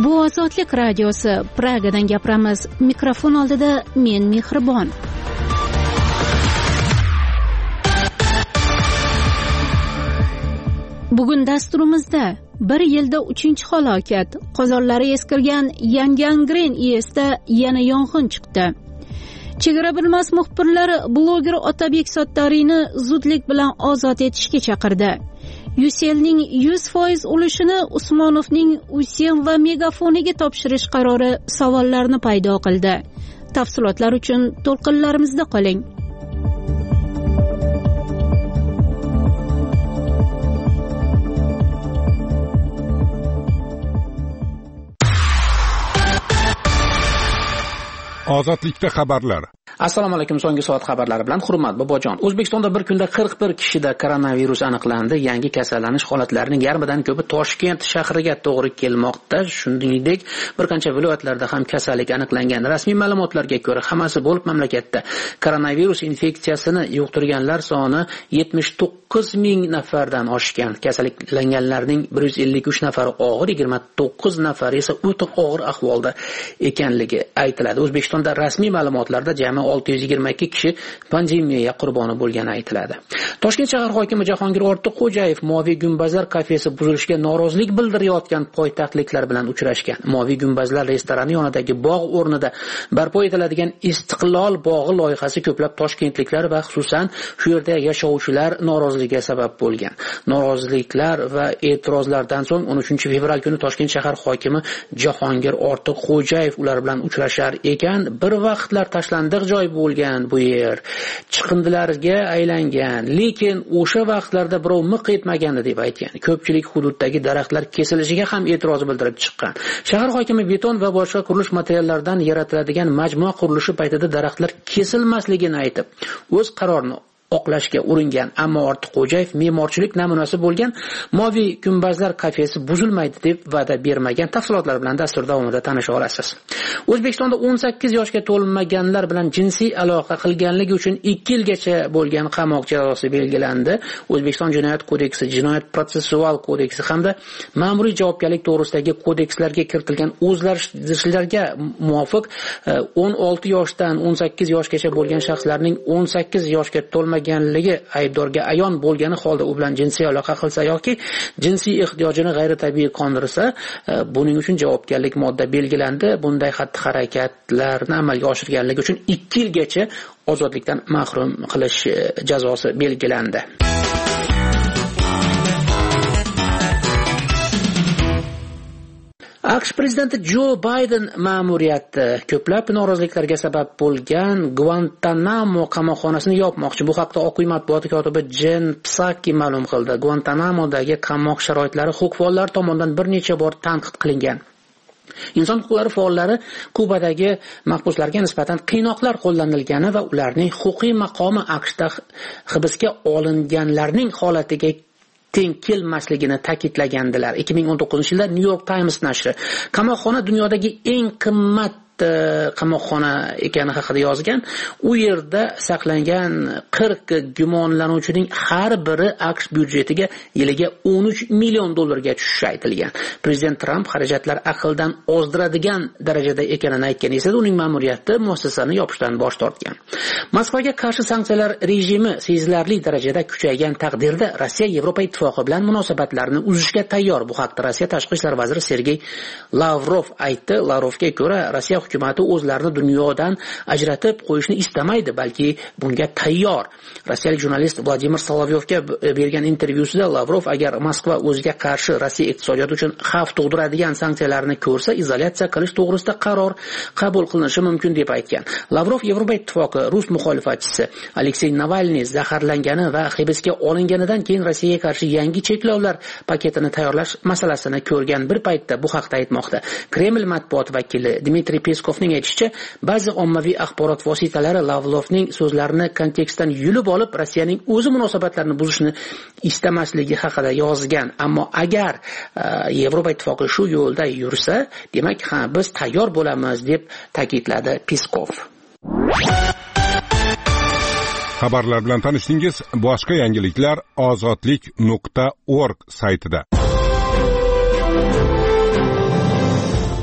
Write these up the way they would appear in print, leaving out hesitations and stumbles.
Bu Ozodlik radiosi. Pragadan gapiramiz. Mikrofon oldida men Mehribon. Bugun dasturimizda bir yilda 3-chi halokat. Qozonlari eskirgan Yangangren ISda yana yong'in chiqdi. Chegara bilmas muxbirlari bloger Otabek Sattoriyni zudlik bilan ozod etishga chaqirdi. Uselning 100% ulushini Usmonovning Usen va Megafoniga topshirish qarori savollarni paydo qildi. Tafsilotlar uchun to'lqinlarimizda qoling. Ozodlikda xabarlar. Assalomu alaykum. So'nggi soat xabarlari bilan Hurmat Bobojon. O'zbekistonda bir kunda 41 kishida koronavirus aniqlandi. Yangi kasallanish holatlarining yarmidan ko'pi Toshkent shahriga to'g'ri kelmoqda. Shuningdek, bir qancha viloyatlarda ham kasallik aniqlangan. Rasmiy ma'lumotlarga ko'ra, hammasi bo'lib mamlakatda koronavirus infeksiyasini yuqtirganlar soni 79 ming nafardan oshgan. Kasallanganlarning 153 nafari og'ir, 29 nafari esa o'ta og'ir ahvolda ekanligi aytiladi. O'zbekistonda rasmiy ma'lumotlarda jami 622 kishi pandemiya qurboni bo'lgani aytiladi. Toshkent shahar hokimi Jahongir Ortiqxo'jayev Moviy gumbazlar kafesi buzilishiga norozilik bildirayotgan poytaxtliklar bilan uchrashgan. Moviy gumbazlar restorani yonidagi bog' o'rnida barpo etiladigan Istiqlol bog'i loyihasi ko'plab toshkentliklar va xususan shu yerda yashovchilar noroziligiga sabab bo'lgan. Noroziliklar va e'tirozlardan so'ng 13 fevral kuni Toshkent shahar hokimi Jahongir Ortiqxo'jayev ular bilan uchrashar ekan. Bir vaqtlar tashlandiq joy bo'lgan bu yer chiqindilarga aylangan, lekin o'sha vaqtlarda birov miq etmagandi deb aytgan. Ko'pchilik hududdagi daraxtlar kesilishiga ham e'tiroz bildirib chiqqan. Shahar hokimi beton va boshqa qurilish materiallaridan yaratiladigan majmua qurilishi paytida daraxtlar kesilmasligini aytib, o'z qarorini oqlashga uringan, ammo Ortiqxo'jayev me'morchilik namunasi bo'lgan Moviy gumbazlar kafesi buzilmaydi deb va'da bermagan. Tafsilotlar bilan dastur davomida tanisha olasiz. O'zbekistonda 18 yoshga to'lmaganlar bilan jinsiy aloqa qilganligi uchun 2 yilgacha bo'lgan qamoq jazosi belgilandi. O'zbekiston Jinoyat kodeksi, Jinoyat protsessual kodeksi hamda ma'muriy javobgarlik to'g'risidagi kodekslarga kiritilgan o'zgartirishlarga muvofiq 16 yoshdan 18 yoshgacha bo'lgan shaxslarning 18 yoshga to'lmaganligi aybdorga ayon bo'lgani holda u bilan jinsiy aloqa qilsa yoki jinsiy ehtiyojini g'ayritabiiy qondirish, buning uchun javobgarlik modda belgilandi. Bunday xatti-harakatlarni amalga oshirganligi uchun 2 yilgacha ozodlikdan mahrum qilish jazosi belgilandi. AQSh prezidenti Jo Bayden ma'muriyati ko'plab noroziliklarga sabab bo'lgan Guantanamo qamoqxonasini yopmoqchi. Bu haqda Oq uy matbuot kotibi Jen Psaki ma'lum qildi. Guantanamodagi qamoq sharoitlari huquqbonlar tomonidan bir necha bor tanqid qilingan. Inson huquqlari faollari Kubadagi mahbuslarga nisbatan qiynoqlar qo'llanilgani va ularning huquqiy maqomi AQShda hibsga olinganlarning holatiga teng kelmasligini ta'kidlagandilar. 2019-yilda New York Times nashri qamoqxona dunyodagi eng qimmat qamoqxona ekani haqida yozgan. U yerda saqlangan 40 gumonlanuvchining har biri AQSh byudjetiga yiliga 13 million dollarga tushishi aytilgan. Prezident Trump xarajatlar aqldan ozdiradigan darajada ekanini aytgan esa uning ma'muriyati muassasani yopishdan bosh tortgan. Moskvaga qarshi sanksiyalar rejimi sezilarli darajada kuchaygan taqdirda Rossiya Yevropa ittifoqi bilan munosabatlarni uzishga tayyor. Bu haqda Rossiya tashqi ishlar vaziri Sergey Lavrov aytdi. Lavrovga ko'ra, Rossiya hukumati o'zlarini dunyodan ajratib qo'yishni istamaydi, balki bunga tayyor. Rossiyalik jurnalist Vladimir Solovyovga bergan intervyusida Lavrov agar Moskva o'ziga qarshi Rossiya iqtisodiyoti uchun xavf tug'diradigan sanksiyalarni ko'rsa, izolyatsiya qilish to'g'risida qaror qabul qilinishi mumkin deb aytgan. Lavrov Yevropa ittifoqi rus muxolifatchisi Aleksey Navalniy zaharlangani va hibsga olinganidan keyin Rossiyaga qarshi yangi cheklovlar paketini tayyorlash masalasini ko'rgan bir paytda bu haqda aytmoqda. Kreml matbuot vakili Dmitriy Peskovning aytishicha, ba'zi ommaviy axborot vositalari Lavrovning so'zlarini kontekstdan yulib olib, Rossiyaning o'zi munosabatlarni buzishni istamasligi haqida yozgan. Ammo agar Yevropa ittifoqi shu yo'lda yursa, demak, biz tayyor bo'lamiz deb ta'kidladi Peskov. Xabarlar bilan tanishdingiz. Boshqa yangiliklar ozodlik.org saytida.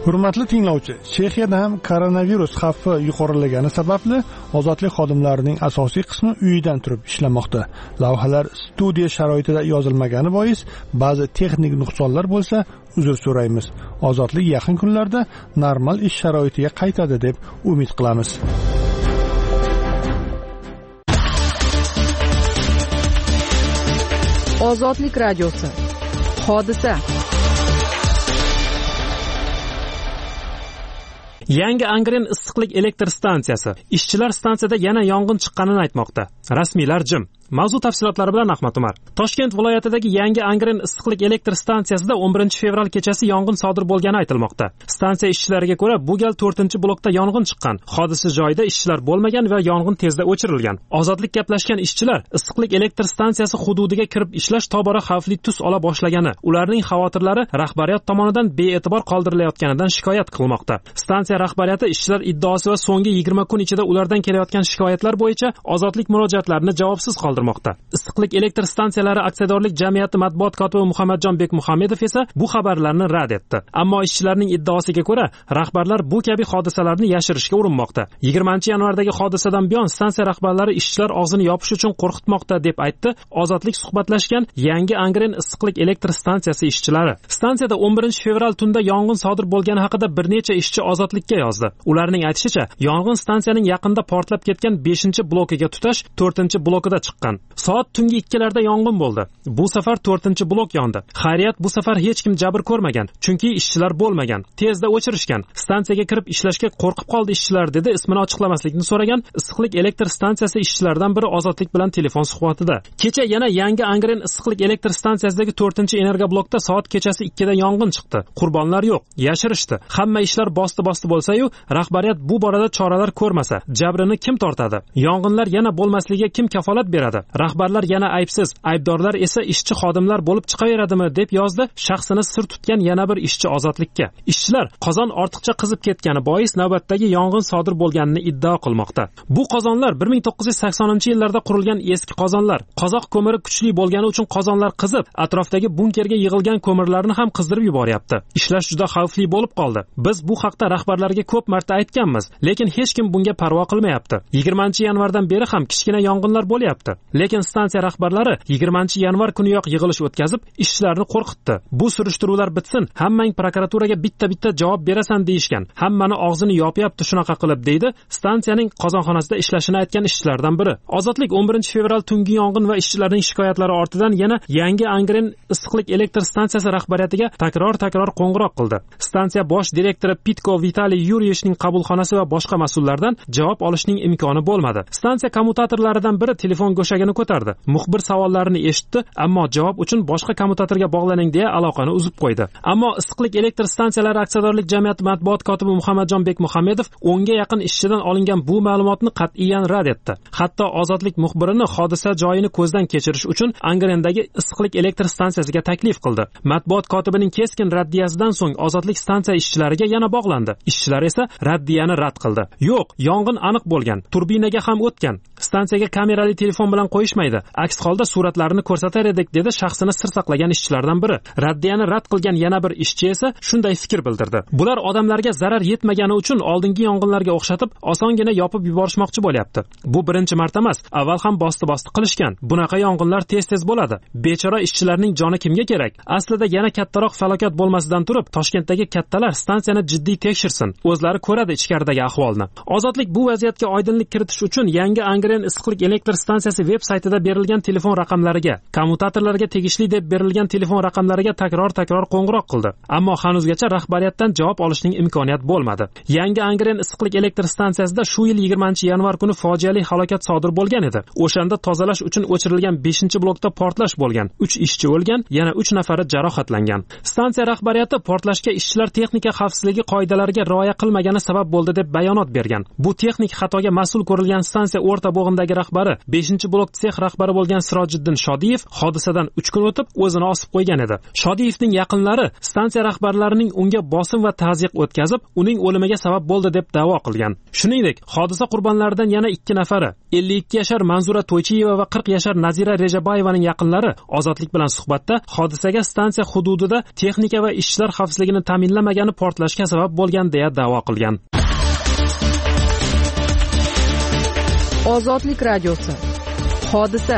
Hurmatli tinglovchi, Chexiyada ham koronavirus xavfi yuqorilagani sababli ozodlik xodimlarining asosiy qismi uyidan turib ishlamoqda. Lavhalar studiya sharoitida yozilmagani bois ba'zi texnik nuqsonlar bo'lsa, uzr so'raymiz. Ozodlik yaqin kunlarda normal ish sharoitiga qaytadi deb umid qilamiz. Ozodlik radiosi. Hodisa. Yangi Angren issiqlik elektr stansiyasi. Ishchilar stansiyada yana yong'in chiqqanini aytmoqda. Rasmiylar jim. Mavzu tafsilotlari bilan Ahmad Umar. Toshkent viloyatidagi yangi Angren issiqlik elektr stansiyasida 11 fevral kechasi yong'in sodir bo'lgani aytilmoqda. Stansiya ishchilariga ko'ra, bu gal 4-blokda yong'in chiqqan. Hodisa joyida ishchilar bo'lmagan va yong'in tezda o'chirilgan. Ozodlik gaplashgan ishchilar issiqlik elektr stansiyasi hududiga kirib ishlash tobora xavfli tus ola boshlagani, ularning xavotirlari rahbariyat tomonidan bee'tibor qoldirilayotganidan shikoyat qilmoqda. Stansiya rahbariyati ishchilar iddaosi va so'nggi 20 kun ichida ulardan kelayotgan shikoyatlar bo'yicha ozodlik murojaatlarini javobsiz qoldirmoqda. Issiqlik elektr stansiyalari aksiyadorlik jamiyati matbuot kotibi Muhammadjon Bekmuhammedov esa bu xabarlarni rad etdi. Ammo ishchilarning iddaosiga ko'ra, rahbarlar bu kabi hodisalarni yashirishga urinmoqda. 20-yanvardagi hodisadan buyon stansiya rahbarlari ishchilar og'zini yopish uchun qo'rqitmoqda deb aytdi Ozodlik suhbatlashgan yangi Angren issiqlik elektr stansiyasi ishchilari. Stansiyada 11 fevral tunda yong'in sodir bo'lgani haqida bir necha ishchi Ozodlikka yozdi. Ularning aytishicha, yong'in stansiyaning yaqinda portlab ketgan 5-blokiga tutash 4-blokida chiqqan. Soat tungi 2larda yong'in bo'ldi. Bu safar 4-blok yondi. Xayriyat, bu safar hech kim jabr ko'rmagan, chunki ishchilar bo'lmagan. Tezda o'chirishgan. Stansiyaga kirib ishlashga qo'rqib qoldi ishchilar, dedi ismini ochiqlamaslikni so'ragan issiqlik elektr stansiyasi ishchilaridan biri Ozodlik bilan telefon suhbatida. Kecha yana yangi Angren issiqlik elektr stansiyasidagi 4-energoblokda soat kechasi 2da yong'in chiqdi. Qurbonlar yo'q, yashirishdi. Hamma ishlar bosti bo'lsa-yu, rahbariyat bu borada choralar ko'rmasa, jabrini kim tortadi? Yong'inlar yana bo'lmasligiga kim kafolat beradi? Rahbarlar yana aybsiz, aybdorlar esa ishchi xodimlar bo'lib chiqaveradimi, deb yozdi shaxsini sir tutgan yana bir ishchi Ozodlikka. Ishchilar qozon ortiqcha qizib ketgani bois navbatdagi yong'in sodir bo'lganini iddao qilmoqda. Bu qozonlar 1980-yillarda qurilgan eski qozonlar. Qozoq ko'miri kuchli bo'lgani uchun qozonlar qizib, atrofdagi bunkerga yig'ilgan ko'mirlarni ham qizdirib yuboryapti. Ishlash juda xavfli bo'lib qoldi. Biz bu haqda rahbarlarga ko'p marta aytganmiz, lekin hech kim bunga parvo qilmayapti. 20-yanvardan beri ham kichkina yong'inlar bo'lyapti. Lekin stansiya rahbarlari 20-yanvar kuniyoq yig'ilish o'tkazib, ishchilarni qo'rqitdi. Bu surishtiruvlar bitsin, hammang prokuraturaga bitta javob berasan deyishgan. Hammani og'zini yopyapti shunaqa qilib, deydi stansiyaning qozonxonasida ishlashini aytgan ishchilardan biri. Ozodlik 11 fevral tungi yong'in va ishchilarning shikoyatlari ortidan yana yangi Angren issiqlik elektr stansiyasi rahbariyatiga takror qo'ng'iroq qildi. Stansiya bosh direktori Pitko Vitaliy Yuriyevning qabulxonasi va boshqa mas'ullardan javob olishning imkoni bo'lmadi. Stansiya kommutatorlaridan biri telefon go'shagini ko'tardi. Muxbir savollarini eshitdi, ammo javob uchun boshqa kommutatorga bog'laning deya aloqani uzib qo'ydi. Ammo issiqlik elektr stansiyalari aksiyadorlik jamiyati matbuot kotibi Muhammadjon Bekmuhammedov 10 ga yaqin ishchidan olingan bu ma'lumotni qat'iyan rad etdi. Hatto Ozodlik muxbirini hodisa joyini ko'zdan kechirish uchun Angrendagi issiqlik elektr stansiyasiga taklif qildi. Matbuot kotibining keskin raddiyasidan so'ng Ozodlik stansiya ishchilariga yana bog'landi. Ishchilar esa raddiyani rad qildi. Yo'q, yong'in aniq bo'lgan, turbinaga ham o'tgan. Stansiyaga kamerali telefon bilan qo'yishmaydi. Aks holda suratlarini ko'rsatar edik, dedi shaxsini sir saqlagan ishchilardan biri. Raddiyani rad qilgan yana bir ishchi esa shunday fikr bildirdi. Bular odamlarga zarar yetmagani uchun oldingi yong'inlarga o'xshatib osongina yopib yuborishmoqchi bo'lyapti. Bu birinchi marta emas, avval ham bosti qilishgan. Bunaqa yong'inlar tez bo'ladi. Bechora ishchilarning joni kimga kerak? Aslida yana kattaroq falokat bo'lmasidan turib, Toshkentdagi kattalar stansiyani jiddiy tekshirsin. O'zlari ko'radi ichkaridagi ahvolni. Ozodlik bu vaziyatga oydinlik kiritish uchun yangi Angren issiqlik elektr stansiyasi veb-saytida berilgan telefon raqamlariga, kommutatorlarga tegishli deb berilgan telefon raqamlariga takror qo'ng'iroq qildi. Ammo hanuzgacha rahbariyatdan javob olishning imkoniyat bo'lmadi. Yangi Angren issiqlik elektr stansiyasida shu yil 20-yanvar kuni fojiali halokat sodir bo'lgan edi. O'shanda tozalash uchun o'chirilgan 5-blokda portlash bo'lgan. 3 ishchi o'lgan, yana 3 nafari jarohatlangan. Stansiya rahbariyati portlashga ishchilar texnika xavfsizligi qoidalariga rioya qilmagani sabab bo'ldi deb bayonot bergan. Bu texnik xatoga mas'ul ko'rilgan stansiya o'rta qishlog'idagi rahbari 5-blok sex rahbari bo'lgan Sirojiddin Shodiyev hodisadan 3 kun o'tib o'zini osib qo'ygan edi. Shodiyevning yaqinlari stansiya rahbarlarining unga bosim va tazyiq o'tkazib, uning o'limiga sabab bo'ldi deb da'vo qilgan. Shuningdek, hodisa qurbonlaridan yana 2 nafari, 52 yashar Manzura To'ychiyeva va 40 yashar Nazira Rejabayevaning yaqinlari Ozodlik bilan suhbatda hodisaga stansiya hududida texnika va ishchilar xavfsizligini ta'minlamagani portlashga sabab bo'lgan deya da'vo qilgan. Ozodlik radiosi. Hodisa.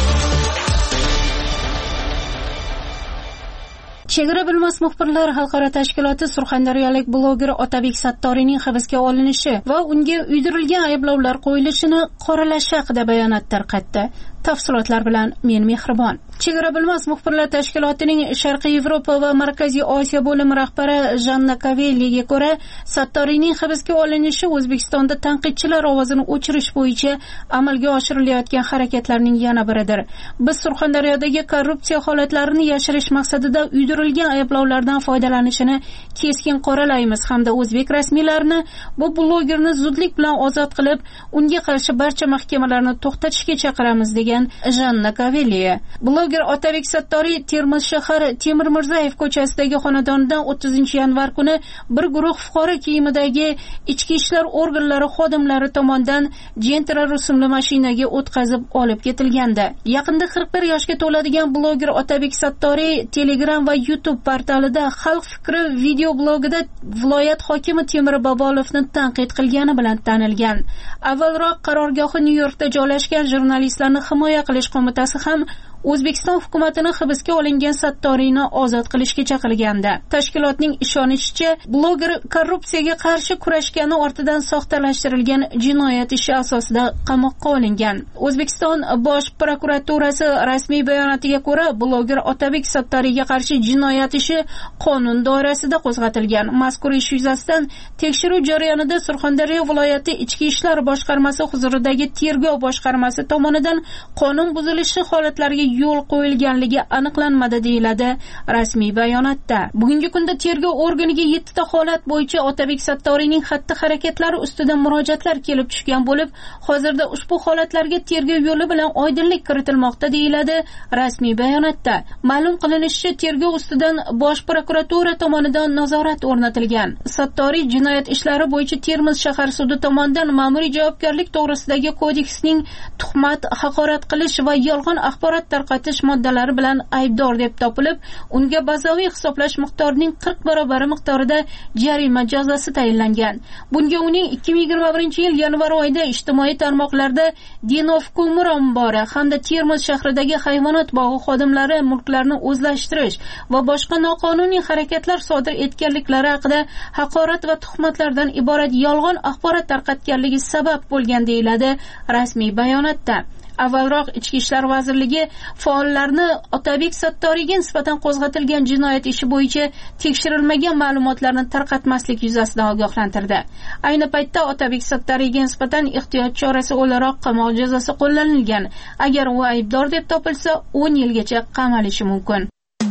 Chegara bilmas muxbirlar xalqaro tashkiloti surxondaryolik bloger Otabek Sattoriyning hibsga olinishi va unga uydirilgan ayblovlar qo'yilishini qoralashi haqida bayonot tarqatdi. Tafsilotlar bilan men Mehribon. Chegara bilmas muxbirlar tashkilotining Sharqiy Yevropa va Markaziy Osiyo bo'limi rahbari Janna Kavelliga ko'ra, Sattoriyning hibsga olinishi O'zbekistonda tanqidchilar ovozini o'chirish bo'yicha amalga oshirilayotgan harakatlarning yana biridir. Biz Surxondaryodagi korrupsiya holatlarini yashirish maqsadida uydirilgan ayblovlardan foydalanishini keskin qoralaymiz hamda o'zbek rasmiylarini bu blogerni zudlik bilan ozod qilib, unga qarshi barcha mahkamalarni to'xtatishga chaqiramiz degan Janna Kavelliya. Bloger Otabek Sattoriy Termiz shahar Temir Mirzayev ko'chasidagi xonadonidan 30-yanvar kuni bir guruh fuqaro kiyimidagi ichki ishlar organlari xodimlari tomonidan Gentra rusumli mashinaga o'tkazib olib ketilgandi. Yaqinda 41 yoshga to'ladigan bloger Otabek Sattoriy Telegram va YouTube portalida Xalq fikri video blogida viloyat hokimi Temir Bobolovni tanqid qilgani bilan tanilgan. Avvalroq qarorgohi Nyu-Yorkda joylashgan jurnalistlarni himoya qilish qo'mitasi ham O'zbekiston hukumatini hibsga olingan Sattoriyni ozod qilishga chaqirgandi. Tashkilotning ishonishicha, bloger korrupsiyaga qarshi kurashgani ortidan soxtalashtirilgan jinoyat ishi asosida qamoqqa olingan. O'zbekiston Bosh prokuraturasi rasmiy bayonotiga ko'ra, bloger Otabek Sattoriyga qarshi jinoyat ishi qonun doirasida qo'zg'atilgan. Mazkur ish yuzasidan tekshiruv jarayonida Surxondaryo viloyati Ichki ishlar boshqarmasi huzuridagi tergov boshqarmasi tomonidan qonun buzilishi holatlariga yo'l qo'yilganligi aniqlanmadi deyiladi rasmiy bayonotda. Bugungi kunda tergov organiga 7 ta holat bo'yicha Otabek Sattoriyning xatti-harakatlari ustidan murojaatlar kelib tushgan bo'lib, hozirda ushbu holatlarga tergov yo'li bilan oydinlik kiritilmoqda deyiladi rasmiy bayonotda. Ma'lum qilinishicha, tergov ustidan Bosh prokuratura tomonidan nazorat o'rnatilgan. Sattoriy jinoyat ishlari bo'yicha Termiz shahar sudi tomonidan ma'muriy javobgarlik to'g'risidagi kodeksning tuhmat, haqorat qilish va yolg'on axborot tarqatish moddalari bilan aybdor deb topilib, unga bazaviy hisoblash miqdorining 40 barobar miqdorida jarima jazosi tayinlangan. Bunga uning 2021-yil yanvar oyida ijtimoiy tarmoqlarda Denov ko'mir ombori hamda Termiz shahridagi hayvonot bog'i xodimlari mulklarni o'zlashtirish va boshqa noqonuniy harakatlar sodir etganliklari haqida haqorat va tuhmatlardan iborat yolg'on axborot tarqatganligi sabab bo'lgan deyiladi rasmiy bayonotda. Avvalroq Ichki ishlar vazirligi faollarni Otabek Sattoriyga nisbatan qo'zg'atilgan jinoyat ishi bo'yicha tekshirilmagan ma'lumotlarni tarqatmaslik yuzasidan ogohlantirdi. Ayni paytda Otabek Sattoriyga nisbatan ehtiyot chorasi o'laroq qamoq jazosi qo'llanilgan. Agar u aybdor deb topilsa, 10 yilgacha qamalishi mumkin.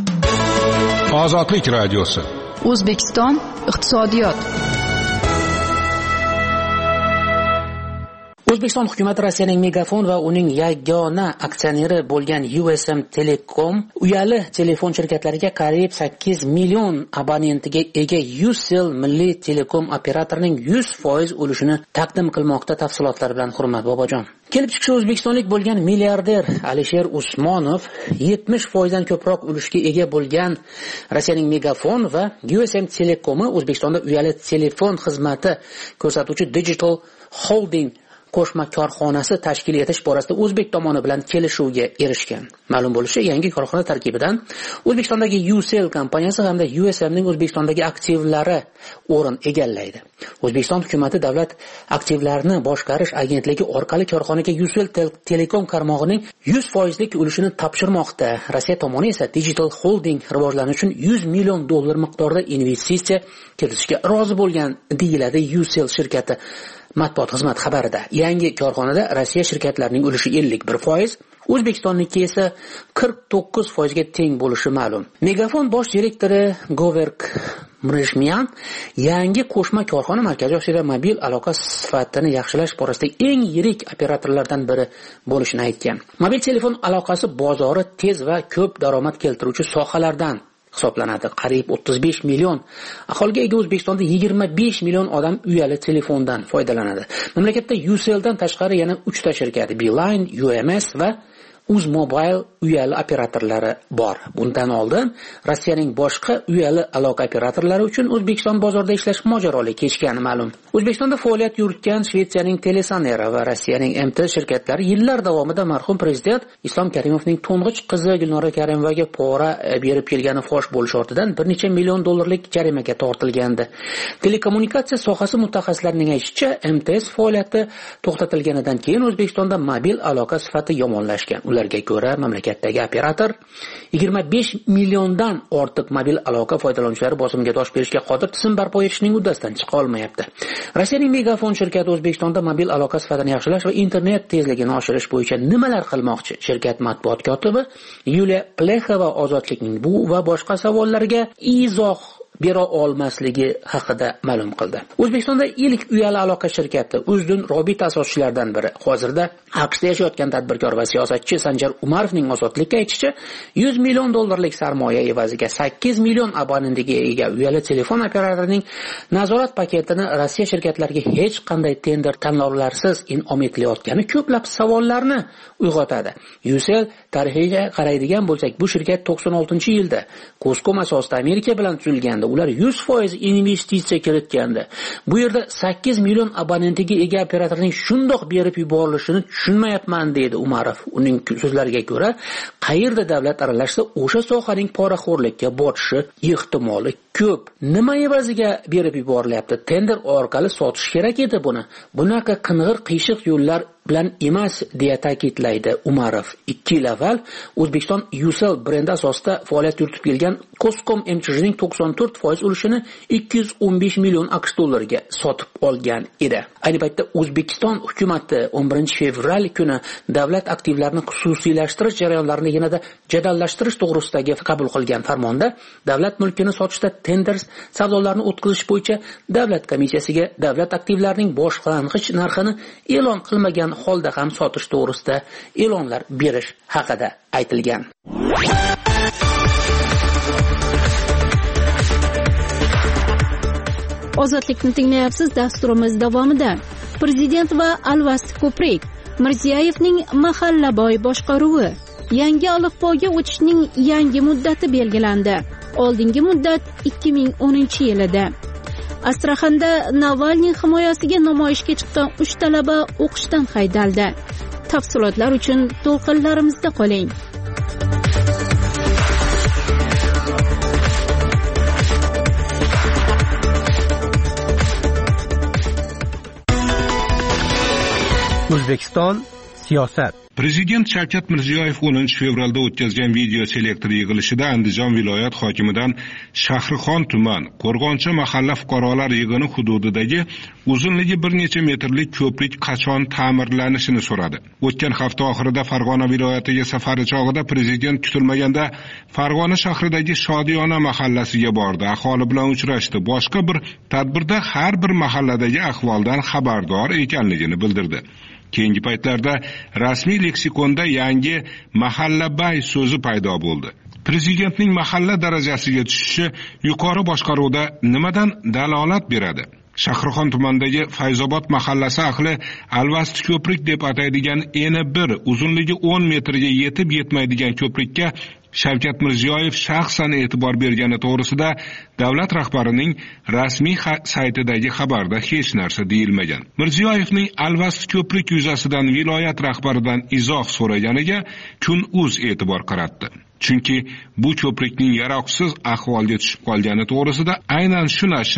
Ozodlik radiosi. O'zbekiston iqtisodiyot. O'zbekiston hukumati Rossiyaning Megafon va uning yagona aksioneri bo'lgan USM Telecom uyali telefon shirkatlariga qariyb 8 million abonentiga ega Ucell milliy telekom operatorining 100% ulushini taqdim qilmoqda. Tafsilotlar bilan Hurmat Bobojon. Kelib chiqishi o'zbekistonlik bo'lgan milliarder Alisher Usmonov 70% dan ko'proq ulushga ega bo'lgan Rossiyaning Megafon va USM Telekomi O'zbekistonda uyali telefon xizmati ko'rsatuvchi Digital Holding qo'shma korxonasi tashkil etish borasida o'zbek tomoni bilan kelishuvga erishgan. Ma'lum bo'lishicha, yangi korxona tarkibidan O'zbekistondagi Ucell kompaniyasi hamda USMning O'zbekistondagi aktivlari o'rin egallaydi. O'zbekiston hukumati davlat aktivlarini boshqarish agentligi orqali korxonaga Ucell Telekom tarmog'ining 100% ulushini topshirmoqda. Rossiya tomoni esa Digital Holding rivojlanishi uchun $100 million miqdorida investitsiya kiritishga rozi bo'lgan, deyiladi Ucell shirkati matbuot xizmati xabarida. Yangi korxonada Rossiya shirkatlarining ulushi 51%, O'zbekistonniki esa 49% ga teng bo'lishi ma'lum. Megafon bosh direktori Goverk Mrishmyan yangi qo'shma korxona Markaziy Osiyoda mobil aloqa sifatini yaxshilash borasidagi eng yirik operatorlardan biri bo'lishini aytgan. Mobil telefon aloqasi bozori tez va ko'p daromad keltiruvchi sohalardan hisoblanadi. Qariyb 35 million aholiga ega O'zbekistonda 25 million odam uyali telefondan foydalanadi. Mamlakatda Ucelldan tashqari yana 3 ta shirkat Beeline, UMS va Uzmobile uyali operatorlari bor. Bundan oldin Rossiyaning boshqa uyali aloqa operatorlari uchun O'zbekiston bozorida ishlash mojaroli kechgani ma'lum. O'zbekistonda faoliyat yuritgan Shvetsiyaning Telesanera va Rossiyaning MTS shirkatlari yillar davomida marhum prezident Islom Karimovning to'ng'ich qizi Gulnora Karimovaga pora berib kelgani fosh bo'lish ortidan bir necha million dollarlik jarimaga tortilgandi. Telekommunikatsiya sohasi mutaxassislarining aytishicha, MTS faoliyati to'xtatilganidan keyin O'zbekistonda mobil aloqa sifati yomonlashgan. Ularga ko'ra, mamlakatdagi operator 25 milliondan ortiq mobil aloqa foydalanuvchilari bosimga dosh berishga qodir tizim barpo etishning uddasidan chiqa olmayapti. Rossiyaning Megafon shirkati O'zbekistonda mobil aloqa sifatini yaxshilash va internet tezligini oshirish bo'yicha nimalar qilmoqchi? Shirkat matbuot kotibi Yuliya Plexova ozodlikning bu va boshqa savollariga izoh bera olmasligi haqida ma'lum qildi. O'zbekistonda ilk uyali aloqa shirkati Uzdun Robit asoschilaridan biri. Hozirda AQShda yashayotgan tadbirkor va siyosatchi Sanjar Umarovning ozodlikka aytishicha, 100 million dollarlik sarmoya evaziga 8 million abonentiga ega uyali telefon operatorining nazorat paketini Rossiya shirkatlariga hech qanday tender tanlovlarsiz in'om etilayotgani ko'plab savollarni uyg'otadi. Ucell tarixiga qaraydigan bo'lsak, bu shirkat 96-yilda Coscom asosida Amerika bilan tuzilgandi. Ular 100% investitsiya kiritgandi. Bu yerda 8 million abonentiga ega operatorning shundoq berib yuborilishini tushunmayapman, dedi Umarov. Uning so'zlariga ko'ra, qayerda davlat aralashsa, o'sha sohaning poraxo'rlikka botishi ehtimoli ko'p. Nima evaziga berib yuborilyapti? Tender orqali sotish kerak edi buni. Bunaqa qing'ir qiyshiq yo'llar bilan emas, deya ta'kidlaydi Umarov. 2 yil avval O'zbekiston Ucell brendi asosida faoliyat yuritib kelgan Coscom MCH'ning 94% ulushini 215 million AQSh dollariga sotib olgan edi. Ayni paytda O'zbekiston hukumati 11 fevral kuni davlat aktivlarini xususiylashtirish jarayonlarini yanada jadallashtirish to'g'risidagi qabul qilgan farmonda davlat mulkini sotishda tender savdolarni o'tkazish bo'yicha davlat komissiyasiga davlat aktivlarining boshlang'ich narxini e'lon qilmagan holda ham sotish to'g'risida e'lonlar berish haqida aytilgan. Ozodlikni tinglayapsiz. Dasturimiz davomida Prezident va Alvasti ko'prik, Mirziyoyevning Mahallaboy boshqaruvi, yangi alifboga o'tishning yangi muddati belgilandi. Oldingi muddat 2010 yilida. Astraxanda Navalniy himoyasiga namoyishga chiqqan 3 talaba o'qishdan haydaldi. Tafsilotlar uchun to'lqinlarimizda qoling. O'zbekiston siyosat. Prezident Shavkat Mirziyoyev 10 fevralda o'tkazgan video selektor yig'ilishida Andijon viloyat hokimidan Shahrixon tuman Qo'rg'oncha mahalla fuqarolar yig'ini hududidagi uzunligi bir necha metrlik ko'prik qachon ta'mirlanishini so'radi. O'tgan hafta oxirida Farg'ona viloyatiga safari chog'ida prezident kutilmaganda Farg'ona shahridagi Shodiyona mahallasiga bordi, aholi bilan uchrashdi. Boshqa bir tadbirda har bir mahalladagi ahvoldan xabardor ekanligini bildirdi. Keyingi paytlarda rasmiy leksikonda yangi mahallabay so'zi paydo bo'ldi. Prezidentning mahalla darajasiga tushishi yuqori boshqaruvda nimadan dalolat beradi? Shahrixon tumanidagi Fayzobod mahallasi ahli Alvasti ko'prik deb ataydigan eni 1 uzunligi 10 metrga yetib yetmaydigan ko'prikka Shavkat Mirziyoyev shaxsan e'tibor bergani to'g'risida davlat rahbarining rasmiy saytidagi xabarda hech narsa deyilmagan. Mirziyoyevning Alvasti ko'prik yuzasidan viloyat rahbaridan izoh so'raganiga Kun.uz e'tibor qaratdi. Chunki bu ko'prikning yaroqsiz ahvolga tushib qolgani to'g'risida aynan shu nashr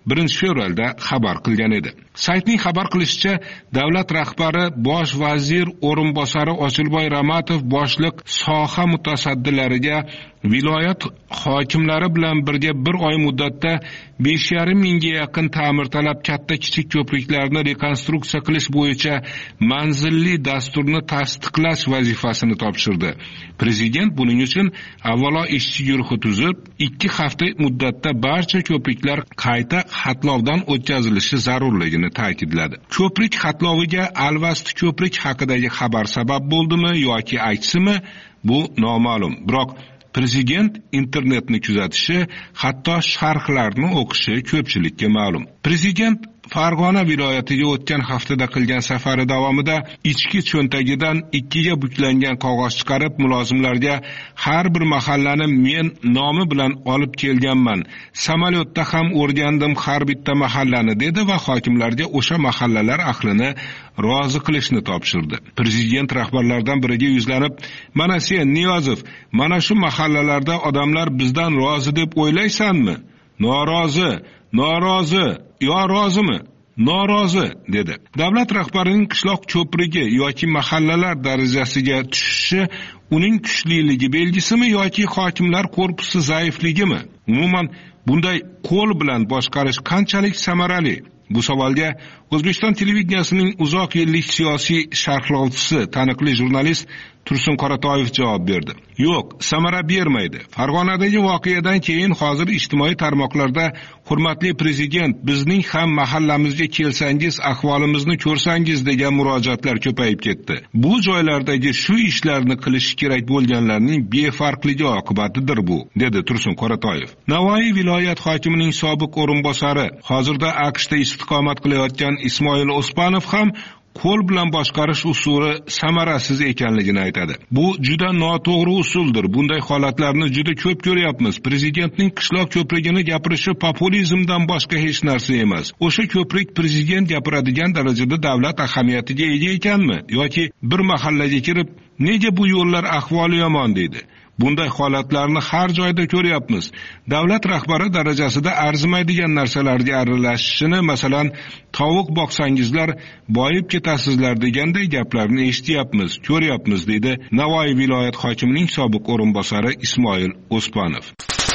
1 fevralda xabar qilgan edi. Saytning xabar qilishicha, davlat rahbari bosh vazir o'rinbosari Ochilboy Ramatov boshliq soha mutasaddilariga viloyat hokimlari bilan birga 1 oy muddatda 5,5 mingga yaqin ta'mirtalab katta kichik ko'priklarni rekonstruksiya qilish bo'yicha manzilli dasturni tasdiqlash vazifasini topshirdi. Prezident buning uchun avvalo ishchi guruhi tuzib, 2 hafta muddatda barcha ko'priklar qayta xatlovdan o'tkazilishi zarurligini ta'kidladi. Ko'prik xatloviga alvasti ko'prik haqidagi xabar sabab bo'ldimi yoki aksimi, bu noma'lum. Biroq Prezident internetni kuzatishi, hatto sharhlarni o'qishi ko'pchilikka ma'lum. Prezident Farg'ona viloyatiga o'tgan haftada qilgan safari davomida ichki cho'ntagidan 2 ga buklangan qog'oz chiqarib, mulozimlarga har bir mahallani men nomi bilan olib kelganman. Samolyotda ham o'rgandim har bitta mahallani dedi va hokimlarga o'sha mahallalar ahlini rozi qilishni topshirdi. Prezident rahbarlardan biriga yuzlanib, "Mana sen Niyozov, mana shu mahallalarda odamlar bizdan rozi deb o'ylaysanmi? Norozi, norozi, yo rozimi? Norozi" dedi. Davlat rahbarining qishloq ko'prigi yoki mahallalar darajasiga tushishi uning kuchliligi belgisimi yoki hokimlar korpusi zaifligimi? Umuman bunday qo'l bilan boshqarish qanchalik samarali? Bu savolga O'zbekiston televideniyasining uzoq yillik siyosiy sharhlovchisi, taniqli jurnalist Tursun Qoratoyev javob berdi. Yo'q, samara bermaydi. Farg'onadagi voqeadan keyin hozir ijtimoiy tarmoqlarda "Hurmatli prezident, bizning ham mahallamizga kelsangiz, ahvolimizni ko'rsangiz" degan murojaatlar ko'payib ketdi. Bu joylardagi shu ishlarni qilish kerak bo'lganlarning befarqligi oqibatidir bu, dedi Tursun Qoratoyev. Navoiy viloyat hokimining sobiq o'rinbosari, hozirda AQShda istiqomat qilayotgan Ismoil Ospanov ham qo'l bilan boshqarish usuli samarasiz ekanligini aytadi. Bu juda noto'g'ri usuldir. Bunday holatlarni juda ko'p ko'ryapmiz. Prezidentning qishloq ko'prigini gapirishi populizmdan boshqa hech narsa emas. O'sha ko'prik prezident gapiradigan darajada davlat ahamiyatiga ega ekanmi yoki bir mahallaga kirib, "Nega bu yo'llar ahvoli yomon" deydi. Bunday holatlarni har joyda ko'ryapmiz. Davlat rahbari darajasida arzimaydigan narsalarga aralashishini, masalan, tovuq boqsangizlar boyib ketasizlar deganday gaplarni eshityapmiz, ko'ryapmiz, dedi Navoiy viloyat hokimining sobiq o'rinbosari Ismoil Ospanov.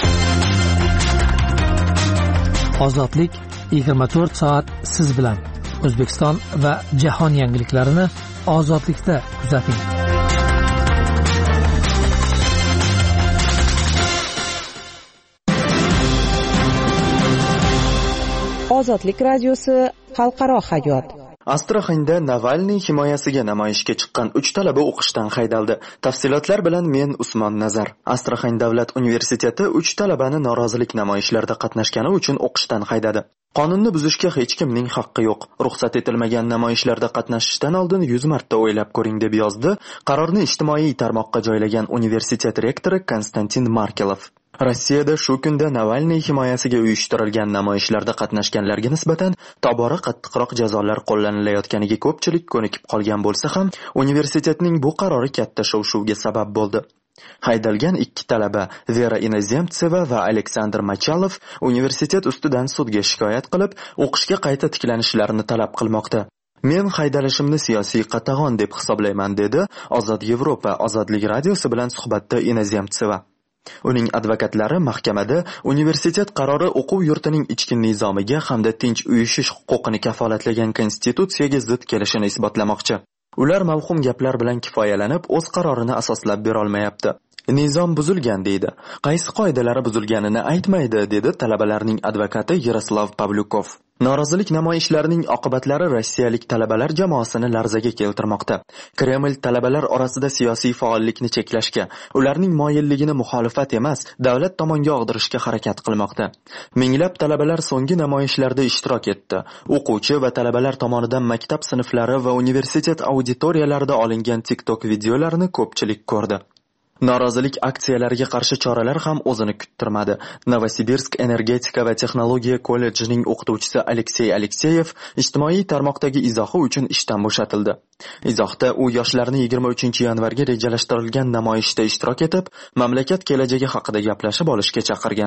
Ozodlik 24 soat siz bilan. O'zbekiston va jahon yangiliklarini ozodlikda kuzating. Ozodlik radiosi xalqaro hayot. Astraxanda Navalniy himoyasiga namoyishga chiqqan 3 talaba o'qishdan haydaldi. Tafsilotlar bilan men Usmon Nazar. Astraxan davlat universiteti 3 talabani norozilik namoyishlarida qatnashgani uchun o'qishdan haydadi. Qonunni buzishga hech kimning haqqi yo'q. Ruxsat etilmagan namoyishlarda qatnashishdan oldin 100 marta o'ylab ko'ring deb yozdi qarorni ijtimoiy tarmoqqa joylagan universitet rektori Konstantin Markelov. Rossiyada shu kunda Navalniy himoyasiga uyushtirilgan namoyishlarda qatnashganlarga nisbatan tobora qattiqroq jazolar qo'llanilayotganiga ko'pchilik ko'nikib qolgan bo'lsa ham, universitetning bu qarori katta shov-shuvga sabab bo'ldi. Haydalgan 2 talaba, Vera Inozemtseva va Aleksandr Machalov, universitet ustidan sudga shikoyat qilib, o'qishga qayta tiklanishlarini talab qilmoqda. Men haydalishimni siyosiy qatag'on deb hisoblayman, dedi Ozod Yevropa Ozodlik radiosi bilan suhbatda Inozemtseva. Uning advokatlari mahkamada universitet qarori o'quv yurtining ichki nizomiga hamda tinch uyushish huquqini kafolatlagan konstitutsiyaga zid kelishini isbotlamoqchi. Ular mavhum gaplar bilan kifoyalanib, o'z qarorini asoslab bera olmayapti. Nizom buzilgan deydi. Qaysi qoidalar buzilganini aytmaydi, dedi talabalarning advokati Yaroslav Pavlyukov. Norozilik namoyishlarining oqibatlari rossiyalik talabalar jamoasini larzaga keltirmoqda. Kreml talabalar orasida siyosiy faollikni cheklashga, ularning moyilligini muxolifat emas, davlat tomonga og'dirishga harakat qilmoqda. Minglab talabalar so'nggi namoyishlarda ishtirok etdi. O'quvchi va talabalar tomonidan maktab sinflari va universitet auditoriyalarida olingan TikTok videolarini ko'pchilik ko'rdi. Norozilik aksiyalariga qarshi choralar ham o'zini kuttirmadi. Novosibirsk energetika va texnologiya kollejining o'qituvchisi Aleksey Alekseyev ijtimoiy tarmoqdagi izohi uchun ishdan bo'shatildi. Izohda u yoshlarni 23-yanvarga rejalashtirilgan namoyishda ishtirok etib, mamlakat kelajagi haqida gaplashib olishga chaqirgan.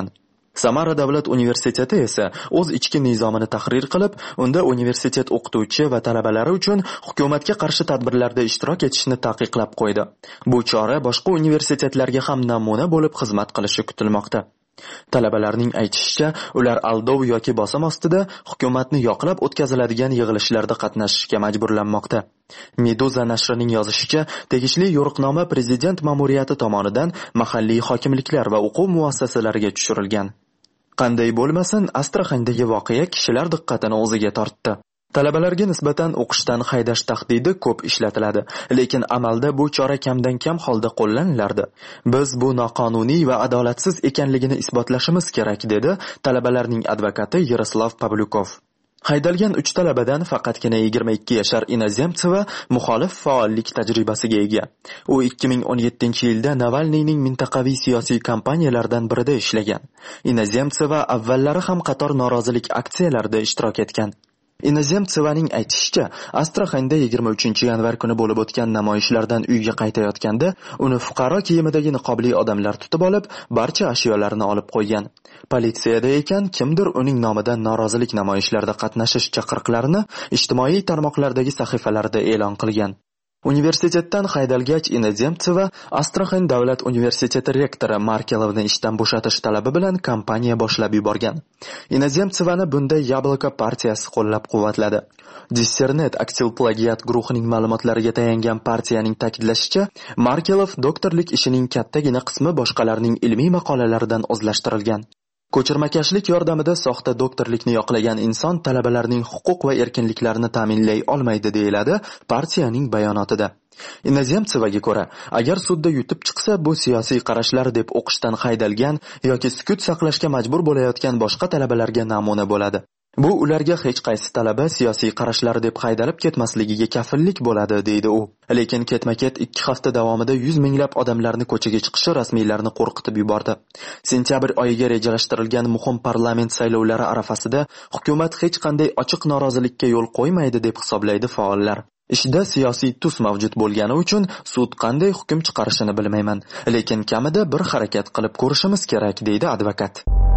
Samara davlat universiteti esa o'z ichki nizomini tahrir qilib, unda universitet o'qituvchi va talabalari uchun hukumatga qarshi tadbirlarda ishtirok etishni taqiqlab qo'ydi. Bu chora boshqa universitetlarga ham namuna bo'lib xizmat qilishi kutilmoqda. Talabalarning aytishicha, ular aldov yoki bosim ostida hukumatni yoqlab o'tkaziladigan yig'ilishlarda qatnashishga majburlanmoqda. Meduza nashrining yozishicha, tegishli yo'riqnoma prezident ma'muriyati tomonidan mahalliy hokimliklar va o'quv muassasalariga tushirilgan. Qanday bo'lmasin, Astraxandagi voqea kishilar diqqatini o'ziga tortdi. Talabalarga nisbatan o'qishdan haydash tahdidi ko'p ishlatiladi, lekin amalda bu chora kamdan kam holda qo'llanilardi. Biz bu noqonuniy va adolatsiz ekanligini isbotlashimiz kerak, dedi talabalarning advokati Yaroslav Pavlyukov. Haydalgan 3 talabadan faqatgina 22 yashar Inozemtseva muxolif faollik tajribasiga ega. U 2017-yilda Navalniyning mintaqaviy siyosiy kampaniyalaridan birida ishlagan. Inozemtseva avvallari ham qator norozilik aksiyalarida ishtirok etgan. Inozemtsevaning aytishicha, Astraxanda 23-yanvar kuni bo'lib o'tgan namoyishlardan uyga qaytayotganda uni fuqaro kiyimidagi niqobli odamlar tutib olib, barcha ashyolarini olib qo'ygan. Politsiyada ekan, kimdir uning nomidan norozilik namoyishlarida qatnashish chaqiriqlarini ijtimoiy tarmoqlardagi sahifalarida e'lon qilgan. Universitetdan haydalgach Inozemtseva Astraxan davlat universiteti rektori Markelovni ishdan bo'shatish talabi bilan kampaniya boshlab yuborgan. Inozemtsevani bunda Yabloko partiyasi qo'llab-quvvatladi. Dissernet aksil plagiat guruhining ma'lumotlariga tayangan partiyaning ta'kidlashicha, Markelov doktorlik ishining kattagina qismi boshqalarning ilmiy maqolalaridan o'zlashtirilgan. Ko'chirmakashlik yordamida soxta doktorlikni yoqlagan inson talabalarning huquq va erkinliklarini ta'minlay olmaydi, deyiladi partiyaning bayonotida. Inozemtsevaga ko'ra, agar sudda yutib chiqsa, bu siyosiy qarashlar deb o'qishdan haydalgan yoki sukut saqlashga majbur bo'layotgan boshqa talabalarga namuna bo'ladi. Bu ularga hech qaysi talaba siyosiy qarashlari deb haydalib ketmasligiga kafillik bo'ladi, deydi u. Lekin ketma-ket 2 hafta davomida 100 minglab odamlarni ko'chaga chiqishi rasmiylarni qo'rqitib yubordi. Sentyabr oyiga rejalashtirilgan muhim parlament saylovlari arafasida hukumat hech qanday ochiq norozilikka yo'l qo'ymaydi deb hisoblaydi faollar. Ishda siyosiy tus mavjud bo'lgani uchun sud qanday hukm chiqarishini bilmayman, lekin kamida bir harakat qilib ko'rishimiz kerak, deydi advokat.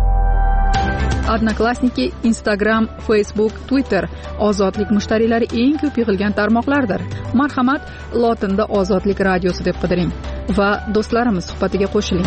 Odnoklassniki, Instagram, Facebook, Twitter ozodlik mushtariylari eng ko'p yig'ilgan tarmoqlardir. Marhamat, lotinda Ozodlik radiosi deb qidiring va do'stlarimiz suhbatiga qo'shiling.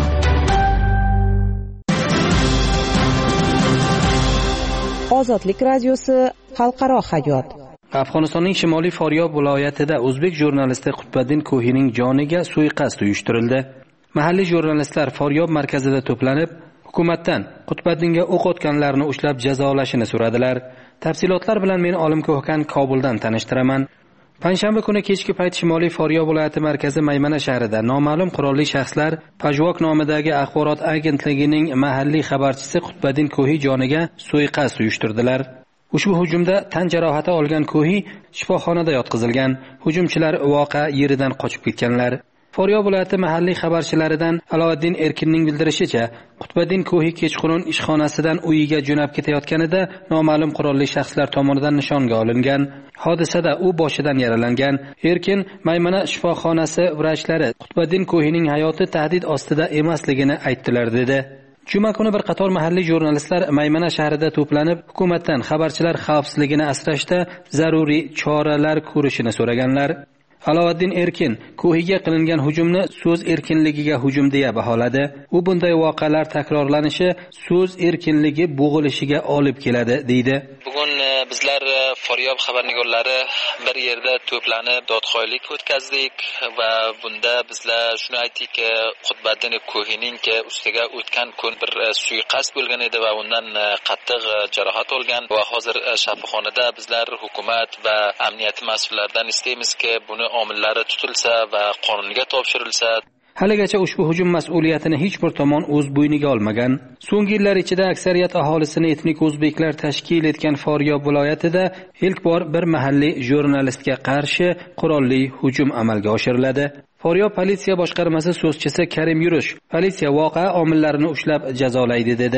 Ozodlik radiosi xalqaro hayot. Afg'onistonning Shimoliy Faryob viloyatida o'zbek jurnalisti Qutbiddin Ko'hining joniga suiqasd uyushtirildi. Mahalliy jurnalistlar Faryob markazida to'planib, hukumatdan Qutbiddinga o'q otganlarni ushlab jazolashini so'radilar. Tafsilotlar bilan men Olim Ko'hkan Kobuldan tanishtiraman. Panshanba kuni kechki payt Shimoliy Faryob viloyati markazi Maymana shahrida noma'lum qurolli shaxslar Pajvok nomidagi axborot agentligining mahalliy xabarchisi Qutbiddin Ko'hi joniga suiqasd uyushtirdilar. Ushbu hujumda tan jarohati olgan Ko'hi shifoxonada yotqizilgan. Hujumchilar voqea yeridan qochib ketganlar. Faryob viloyati mahalliy xabarchilaridan Alovaddin Erkinning bildirishicha, Qutbiddin Ko'hi kechqurun ishxonasidan uyiga jo'nab ketayotganida noma'lum qurolli shaxslar tomonidan nishonga olingan. Hodisada u boshidan yaralangan. Erkin Maymana shifoxonasi vrachlari Qutbiddin Ko'hining hayoti tahdid ostida emasligini aytdilar, dedi. Juma kuni bir qator mahalliy jurnalistlar Maymana shahrida to'planib, hukumatdan xabarchilar xavfsizligini asrashda zaruriy choralar ko'rishini so'raganlar. Alovaddin Erkin Ko'higa qilingan hujumni so'z erkinligiga hujum deya baholadi. U bunday voqealar takrorlanishi so'z erkinligi bo'g'ilishiga olib keladi, deydi. Bugun bizlar Faryob xabarnigorlari bir yerda to'planib dodxo'ylik o'tkazdik va bunda bizlar shuni aytdikki, Qutbiddin Ko'hining ustiga o'tgan kun bir suiqasd bo'lgan edi va undan qattiq jarohat olgan va hozir shifoxonada bizlar hukumat va amniyat mas'ullaridan istaymizki, buni omillari tutilsa va qonunga topshirilsa. Haligacha ushbu hujum mas'uliyatini hech bir tomon o'z bo'yniga olmagan. So'nggi yillar ichida aksariyat aholisini etnik o'zbeklar tashkil etgan Faryob viloyatida ilk bor bir mahalliy jurnalistga qarshi qurolli hujum amalga oshiriladi. Faryob politsiya boshqarmasi so'zchisi Karim Yurish politsiya voqea omillarini ushlab jazolaydi, dedi.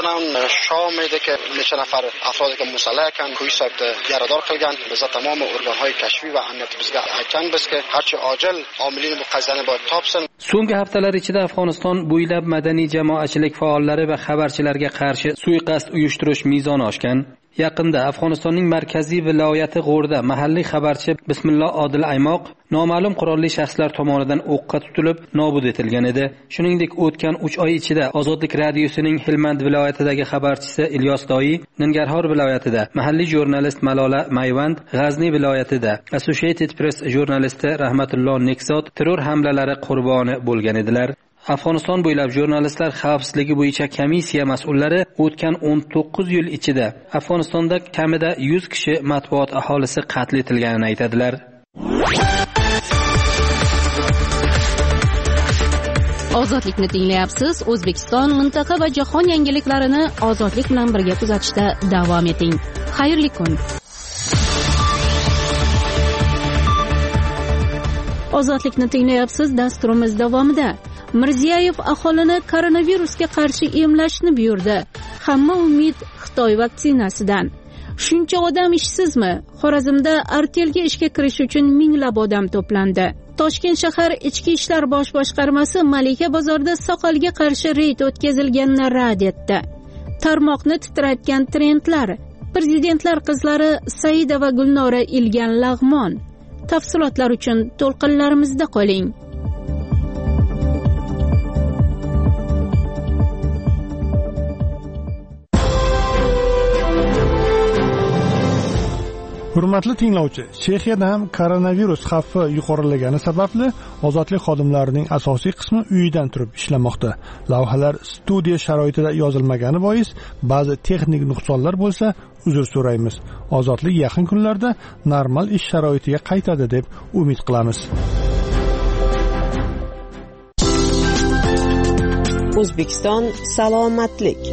tarafdan ham Shomidagi necha nafar afrodga musallam ekan, Kuysakda yarador qilgan. Biz tamoman organlar kashfiy va amniyat bizga aytganmizki, harchi ojil omilini bu qazani bo'y topsin. So'nggi haftalar ichida Afg'oniston bo'ylab madaniy jamoatchilik faollari va xabarchilarga qarshi suiqasd uyushtirish mezoni oshgan. Yaqinda Afg'onistonning markaziy viloyati G'o'rda mahalliy xabarchi Bismillo Odil Aymoq noma'lum qurolli shaxslar tomonidan o'qqa tutilib nobud etilgan edi. Shuningdek, o'tgan 3 oy ichida Ozodlik radiosining Helmand viloyatidagi xabarchisi Ilyos Doyi, Nangarhor viloyatida mahalliy jurnalist Malola Mayvand, G'azni viloyatida Associated Press jurnalisti Rahmatulloh Nekzod terror hamlalari qurboni bo'lgan edilar. Afg'oniston bo'ylab jurnalistlar xavfsizligi bo'yicha komissiya mas'ullari o'tgan 19 yil ichida Afg'onistonda kamida 100 kishi matbuot aholisi qatl etilganini aytadilar. Ozodlikni tinglayapsiz. O'zbekiston, mintaqa va jahon yangiliklarini ozodlik bilan birga kuzatishda davom eting. Xayrli kun. Ozodlikni tinglayapsiz. Dasturimiz davomida Mirziyoyev aholini koronavirusga qarshi emlashni buyurdi. Hamma umid Xitoy vaksinasidan. Shuncha odam ishsizmi? Xorazmda Artelga ishga kirish uchun minglab odam to'plandi. Toshkent shahar Ichki ishlar bosh boshqarmasi Malika bozorida soqolga qarshi reyd o'tkazilganini rad etdi. Tarmoqni titratgan trendlar. Prezidentlar qizlari Saida va Gulnora Ilgan Lag'mon. Tafsilotlar uchun to'lqinlarimizda qoling. Hurmatli tinglovchi, Chexiyada ham koronavirus xavfi yuqorilagani sababli ozodlik xodimlarining asosiy qismi uyidan turib ishlamoqda. Lavhalar studiya sharoitida yozilmagani bois ba'zi texnik nuqsonlar bo'lsa, uzr so'raymiz. Ozodlik yaqin kunlarda normal ish sharoitiga qaytadi deb umid qilamiz. O'zbekiston salomatlik.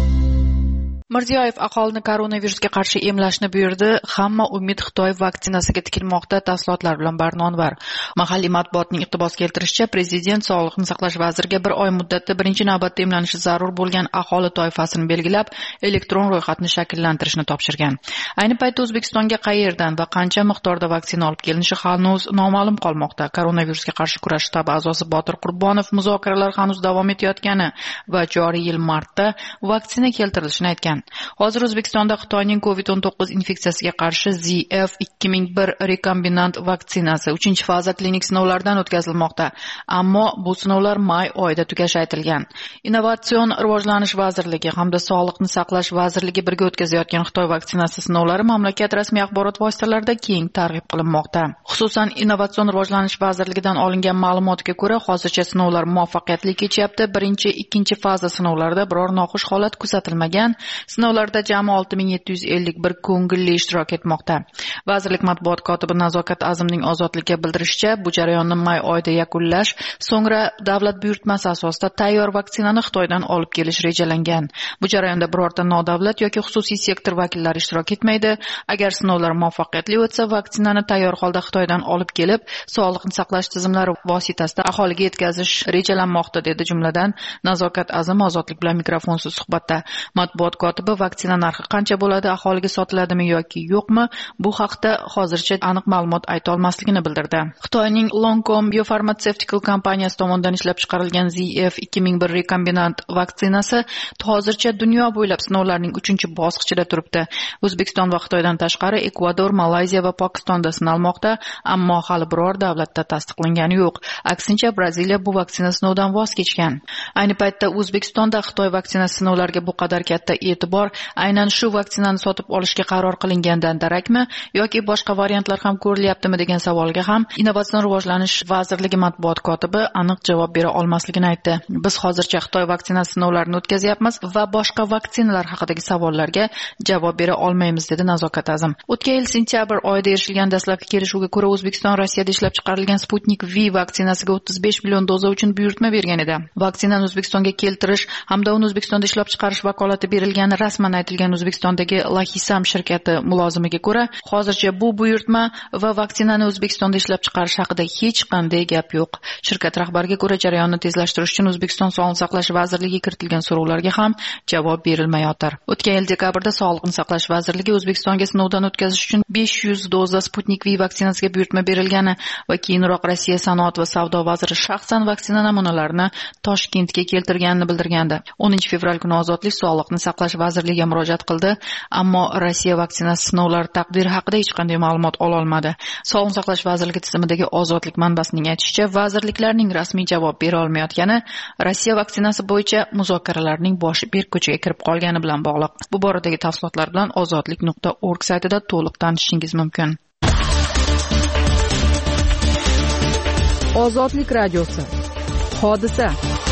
Mirziyoyev aholini koronavirusga qarshi emlashni buyurdi. Hamma umid Xitoy vaksinasiga tikilmoqda. Tafsilotlar bilan Barnonvar. Mahalliy matbuotning iqtibos keltirishicha, prezident Sog'liqni saqlash vaziriga bir oy muddatda birinchi navbatda emlanishi zarur bo'lgan aholi toifasini belgilab, elektron ro'yxatni shakllantirishni topshirgan. Ayni paytda O'zbekistonga qayerdan va qancha miqdorda vaksina olib kelinishi hanuz noma'lum qolmoqda. Koronavirusga qarshi kurash shtabi a'zosi Botir Qurbonov muzokaralar hanuz davom etayotgani va joriy yil martda vaksina keltirilishini aytgan. Hozir O'zbekistonda Xitoyning COVID-19 infeksiyasiga qarshi ZF-2001 rekombinant vaksinasi 3-faza klinik sinovlardan o'tkazilmoqda. Ammo bu sinovlar may oyida tugashi aytilgan. Innovatsion rivojlanish vazirligi hamda Sog'liqni saqlash vazirligi birga o'tkazayotgan Xitoy vaksinasi sinovlari mamlakat rasmiy axborot vositalarida keng targ'ib qilinmoqda. Xususan, Innovatsion rivojlanish vazirligidan olingan ma'lumotga ko'ra, hozircha sinovlar muvaffaqiyatli kechyapti. Birinchi, ikkinchi faza sinovlarida biror noxush holat kuzatilmagan. Sinovlarda jami 6751 ko'ngilli ishtirok etmoqda. Vazirlik matbuot kotibi Nazokat Azimning Ozodlikka bildirishicha, bu jarayonni may oyida yakunlash, so'ngra davlat buyurtmasi asosida tayyor vaksinani Xitoydan olib kelish rejalangan. Bu jarayonda birorta nodavlat yoki xususiy sektor vakillari ishtirok etmaydi. Agar sinovlar muvaffaqiyatli o'tsa, vaksinani tayyor holda Xitoydan olib kelib, sog'liqni saqlash tizimlari vositasida aholiga yetkazish rejalanmoqda, dedi jumladan Nazokat Azim Ozodlik bilan mikrofonsiz suhbatda. Matbuot kotibi vaksina narxi qancha bo'ladi, aholiga sotiladimi yoki yo'qmi, bu haqda hozircha aniq ma'lumot ayta olmasligini bildirdi. Xitoyning Longcom Biopharmaceutical kompaniyasi tomonidan ishlab chiqarilgan ZF-2001 rekombinant vaksinasi hozircha dunyo bo'ylab sinovlarning 3-bosqichida turibdi. O'zbekiston va Xitoydan tashqari Ekvador, Malayziya va Pokistonda sinalmoqda, ammo hali biror davlatda tasdiqlangani yo'q. Aksincha, Braziliya bu vaksina sinovdan voz kechgan. Ayni paytda O'zbekistonda Xitoy vaksinasi sinovlariga bu qadar katta e'tibor aynan shu vaksinani sotib olishga qaror qilingandan darakmi yoki boshqa variantlar ham ko'rilyaptimi degan savolga ham Innovatsion rivojlanish vazirligi matbuot kotibi aniq javob bera olmasligini aytdi. Biz hozircha Xitoy vaksinasi sinovlarini o'tkazyapmiz va boshqa vaksinalar haqidagi savollarga javob bera olmaymiz, dedi Nazokat Azim. O'tgan yil sentyabr oyida erishilgan dastlabki kelishuvga ko'ra O'zbekiston Rossiyada ishlab chiqarilgan Sputnik V vaksinasiga 35 million doza uchun buyurtma bergan edi. Vaksinani O'zbekistonga keltirish hamda uni O'zbekistonda ishlab chiqarish vakolati berilgani qilayotgani rasman aytilgan O'zbekistondagi Lahisam shirkati mulozimiga ko'ra, hozircha bu buyurtma va vaksinani O'zbekistonda ishlab chiqarish haqida hech qanday gap yo'q. Shirkat rahbariga ko'ra, jarayonni tezlashtirish uchun O'zbekiston Sog'liqni saqlash vazirligiga kiritilgan so'rovlarga ham javob berilmayotir. O'tgan yil dekabrda Sog'liqni saqlash vazirligi O'zbekistonga sinovdan o'tkazish uchun 500 doza Sputnik V vaksinasiga buyurtma berilgani va keyinroq Rossiya sanoat va savdo vaziri shaxsan vaksina namunalarini Toshkentga keltirganini bildirgandi. 10 fevral kuni Ozodlik Sog'liqni saqlash vazirligiga murojaat qildi, ammo Rossiya vaksinasi sinovlari taqdiri haqida hech qanday ma'lumot ola olmadi. Sog'liqni saqlash vazirligi tizimidagi Ozodlik manbasining aytishicha, vazirliklarning rasmiy javob bera olmayotgani Rossiya vaksinasi bo'yicha muzokaralarning boshi berko'chaga kirib qolgani bilan bog'liq. Bu boradagi tafsilotlar bilan ozodlik.org saytida to'liq tanishishingiz mumkin. Ozodlik radiosi. Hodisa.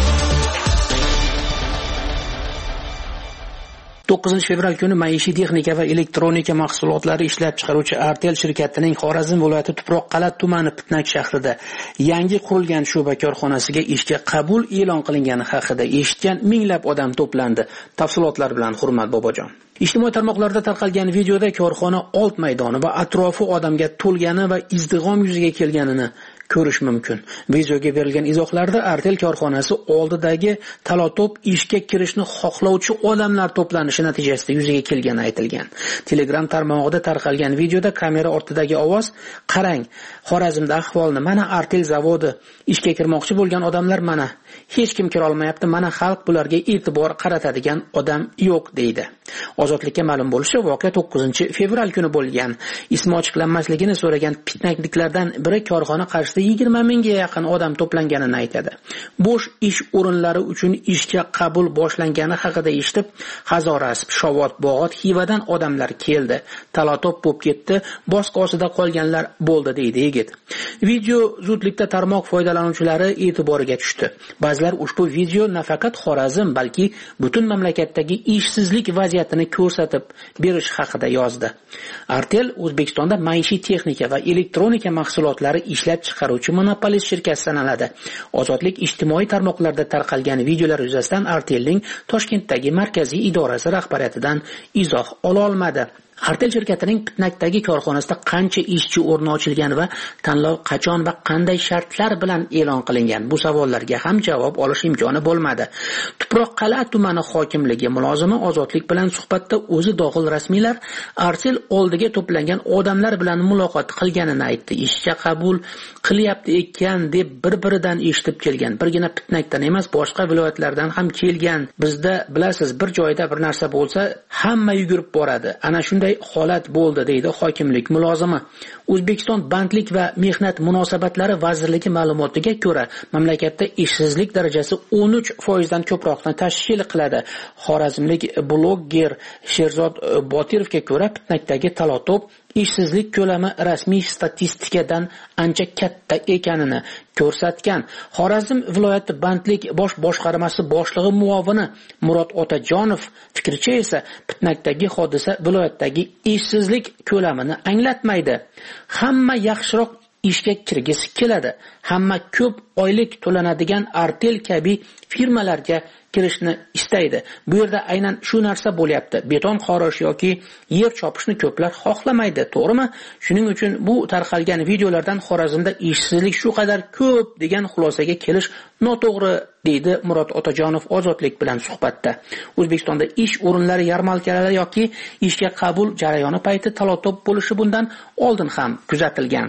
9 fevral kuni maishiy texnika va elektronika mahsulotlari ishlab chiqaruvchi Artel shirkatining Xorazm viloyati Tuproqqal'a tumani Pitnak shahrida yangi qurilgan sho'ba korxonasiga ishga qabul e'lon qilingani haqida eshitgan minglab odam to'plandi. Tafsilotlar bilan Hurmat Bobojon. Ijtimoiy tarmoqlarda tarqalgan videoda korxona old maydoni va atrofi odamga to'lgani va izdig'om yuzaga kelganini ko'rish mumkin. Videoga berilgan izohlarda Artel korxonasi oldidagi talotop ishga kirishni xohlovchi odamlar to'planishi natijasida yuzaga kelgani aytilgan. Telegram tarmog'ida tarqalgan videoda kamera ortidagi ovoz: "Qarang, Xorazmda ahvolni, mana Artel zavodi, ishga kirmoqchi bo'lgan odamlar mana. Hech kim kira olmayapti, mana xalq bularga e'tibor qaratadigan odam yo'q" deydi. Ozodlikka ma'lum bo'lishicha, voqea 9 fevral kuni bo'lgan. Ismi ochiqlanmasligini so'ragan pitnakliklardan biri korxona qarshida 20 mingga yaqin odam to'planganini aytadi. Bo'sh ish o'rinlari uchun ishga qabul boshlangani haqida eshitib, Hazorasp, Shovot, Bog'ot, Xivadan odamlar keldi. Talotop bo'lib ketdi, boshqa ostida qolganlar bo'ldi deydi yigit. Video zudlikda tarmoq foydalanuvchilari e'tiboriga tushdi. Ba'zilar ushbu video nafaqat Xorazm, balki butun mamlakatdagi ishsizlik vaziyatini ko'rsatib berish haqida yozdi. Artel O'zbekistonda maishiy texnika va elektronika mahsulotlari ishlab chiqaruvchi monopolist shirkat sanaladi. Ozodlik ijtimoiy tarmoqlarda tarqalgan videolar yuzasidan Artelning Toshkentdagi markaziy idorasi rahbariyatidan izoh ola olmadi. Artel shirkatining Pitnakdagi korxonasida qancha ishchi o'rni ochilgan va tanlov qachon va qanday shartlar bilan e'lon qilingan? Bu savollarga ham javob olish imkoni bo'lmadi. Tuproqqal'a tumani hokimligi mulozimi Ozodlik bilan suhbatda o'zi dohil rasmiylar Artel oldiga to'plangan odamlar bilan muloqot qilganini aytdi. Ishga qabul qilyapti ekan deb bir-biridan eshitib kelgan. Birgina Pitnakdan emas, boshqa viloyatlardan ham kelgan. Bizda bilasiz, bir joyda bir narsa bo'lsa, hamma yugurib boradi. Ana shunday holat bo'ldi, deydi hokimlik mulozimi. O'zbekiston Bandlik va mehnat munosabatlari vazirligi ma'lumotiga ko'ra, mamlakatda ishsizlik darajasi 13% dan ko'proqni tashkil qiladi. Xorazmlik blogger Sherzod Botirovga ko'ra, Pitnakdagi talotop ishsizlik ko'lami rasmiy statistikadan ancha katta ekanini ko'rsatgan. Xorazm viloyati bandlik bosh boshqarmasi boshlig'i muovini Murod Otajonov fikricha esa Pitnakdagi hodisa viloyatdagi ishsizlik ko'lamini anglatmaydi. Hamma yaxshiroq ishga kirgisi keladi. Hamma ko'p oylik to'lanadigan Artel kabi firmalarga kirishni istaydi. Bu yerda aynan shu narsa bo'lyapti. Beton qorish yoki yer chopishni ko'plar xohlamaydi, to'g'rimi? Shuning uchun bu tarqalgan videolardan Xorazmda ishsizlik shu qadar ko'p degan xulosaga kelish noto'g'ri, deydi Murod Otajonov Ozodlik bilan suhbatda. O'zbekistonda ish o'rinlari yarmarkalari yoki ishga qabul jarayoni payti talotop bo'lishi bundan oldin ham kuzatilgan.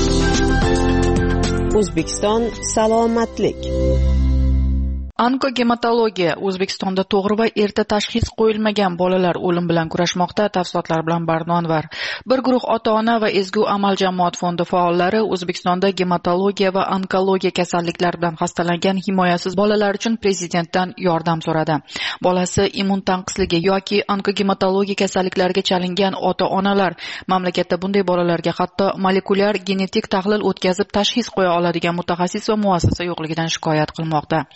O'zbekiston salomatlik. Onkogematologiya O'zbekistonda to'g'ri va erta tashxis qo'yilmagan bolalar o'lim bilan kurashmoqda. Tafsilotlar bilan Barnonvar. Bir guruh ota-ona va Ezgu amal jamoat fondi faollari O'zbekistonda gematologiya va onkologiya kasalliklari bilan xastalangan himoyasiz bolalar uchun prezidentdan yordam so'radi. Bolasi immun tanqisligi yoki onkogematologiya kasalliklariga chalingan ota-onalar mamlakatda bunday bolalarga hatto molekulyar genetik tahlil o'tkazib tashxis qo'ya oladigan mutaxassis va muassasa yo'qligidan shikoyat qilmoqda.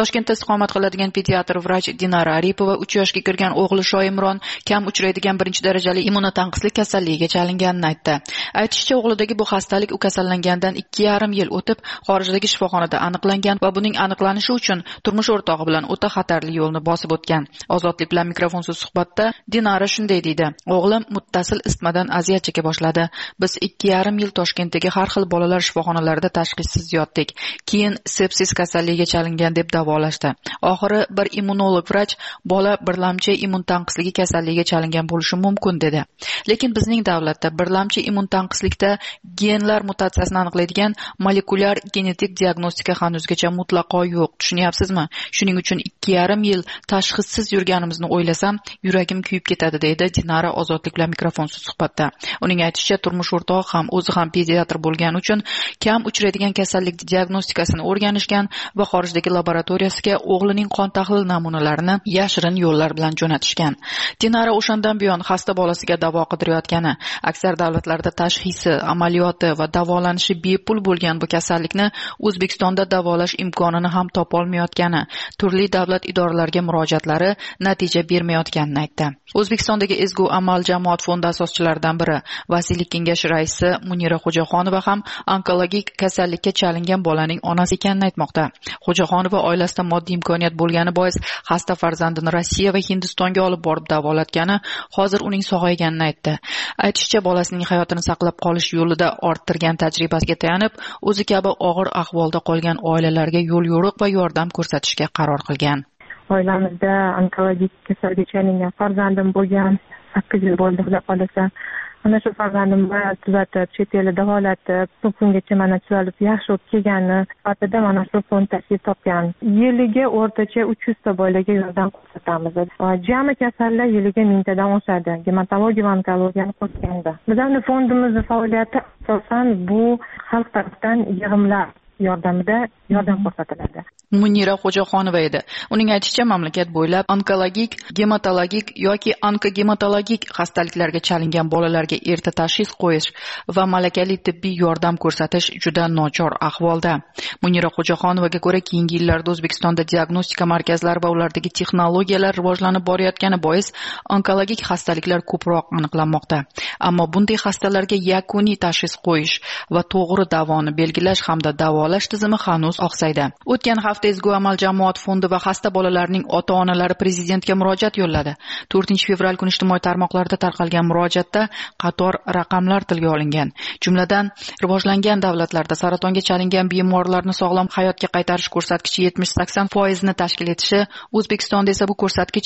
Toshkentda istiqomat qiladigan pediatr vrach Dinara Aripova 3 yoshga kirgan o'g'li Shoimron kam uchraydigan birinchi darajali immunotanqislik kasalligiga chalinganini aytdi. Aytishicha, o'g'lidagi bu xastalik u kasallangandan 2,5 yil o'tib xorijdagi shifoxonada aniqlangan va buning aniqlanishi uchun turmush o'rtog'i bilan o'ta xatarli yo'lni bosib o'tgan. Ozodlik bilan mikrofonsiz suhbatda Dinara shunday deydi: "O'g'lim muttasil isitmadan aziyat cheka boshladi. Biz 2,5 yil Toshkentdagi har xil bolalar shifoxonalarida tashxissiz yotdik. Keyin sepsis kasalligiga chalingan deb davolashdi. Oxiri bir immunolog vrach bola birlamchi immun tanqisligi kasalligiga chalingan bo'lishi mumkin dedi. Lekin bizning davlatda birlamchi immun tanqislikda genlar mutatsiyasini aniqlaydigan molekulyar genetik diagnostika hanuzgacha mutlaqo yo'q. Tushunyapsizmi? Shuning uchun 2,5 yil tashxissiz yurganimizni o'ylasam, yuragim kuyib ketadi", deydi Dinara Ozodlik bilan mikrofonsiz suhbatda. Uning aytishicha, turmush o'rtog'i ham o'zi ham pediatr bo'lgani uchun kam uchraydigan kasallik diagnostikasini o'rganishgan va xorijdagi laboratoriyasiga o'g'lining qon tahlil namunalarini yashirin yo'llar bilan jo'natishgan. Dinara o'shandan buyon xasta bolasiga davo qidirayotgani, aksar davlatlarda tashxisi, amaliyoti va davolanishi bepul bo'lgan bu kasallikni O'zbekistonda davolash imkonini ham topolmayotgani, turli davlat idoralariga murojaatlari natija bermayotganini aytdi. O'zbekistondagi Ezgu Amal jamoat fondi asoschilaridan biri, vasiylik kengashi raisi Munira Xo'jaxonova ham onkologik kasallikka chalingan bolaning onasi ekanini aytmoqda. Xo'jaxonova oilasida moddiy imkoniyat bo'lgani bois xasta farzandini Rossiya va Hindistonga olib borib davolatgani, hozir uning sog'ayganini aytdi. Aytishicha, bolasining hayotini saqlab qolish yo'lida orttirgan tajribasiga tayanib, o'zi kabi og'ir ahvolda qolgan oilalarga yo'l yo'riq va yordam ko'rsatishga qaror qilgan. Oilamizda onkologik kasallikka chalingan farzandim bo'lgan, 8 yil bo'ldi xudo xolasa. Ana shu farzandimni tuzatib, chet elda davolatib, bu kungacha mana tuzalib yaxshi bo'lib kelgani sifatida mana shu fond tashkil topgan. Yiliga o'rtacha 300 ta bolaga yordam ko'rsatamiz. Jami kasallar yiliga 1000 tadan oshadi. Gematologiya va onkologiyani qo'shganda. Bizning fondimizning faoliyati asosan bu xalq tomonidan yig'imlar yordamida yordam ko'rsatiladi. Munira Xo'jaxonova edi. Uning aytishicha, mamlakat bo'ylab onkologik, gematologik yoki onkogematologik xastaliklarga chalingan bolalarga erta tashxis qo'yish va malakali tibbiy yordam ko'rsatish juda nochor ahvolda. Munira Xo'jaxonovaga ko'ra, keyingi yillarda O'zbekistonda diagnostika markazlari va ulardagi texnologiyalar rivojlanib borayotgani bois onkologik xastaliklar ko'proq aniqlanmoqda. Ammo bunday xastalarga yakuniy tashxis qo'yish va to'g'ri davoni belgilash hamda davolash tizimi hanuz oqsaydi. O'tgan hafta Ezgu Amal jamoat fondi va xasta bolalarning ota-onalari prezidentga murojaat yo'lladi. 4-fevral kuni ijtimoiy tarmoqlarda tarqalgan murojaatda qator raqamlar tilga olingan. Jumladan, rivojlangan davlatlarda saratonga chalingan bemorlarni sog'lom hayotga qaytarish ko'rsatkichi 70-80% ni tashkil etishi, O'zbekistonda esa bu ko'rsatkich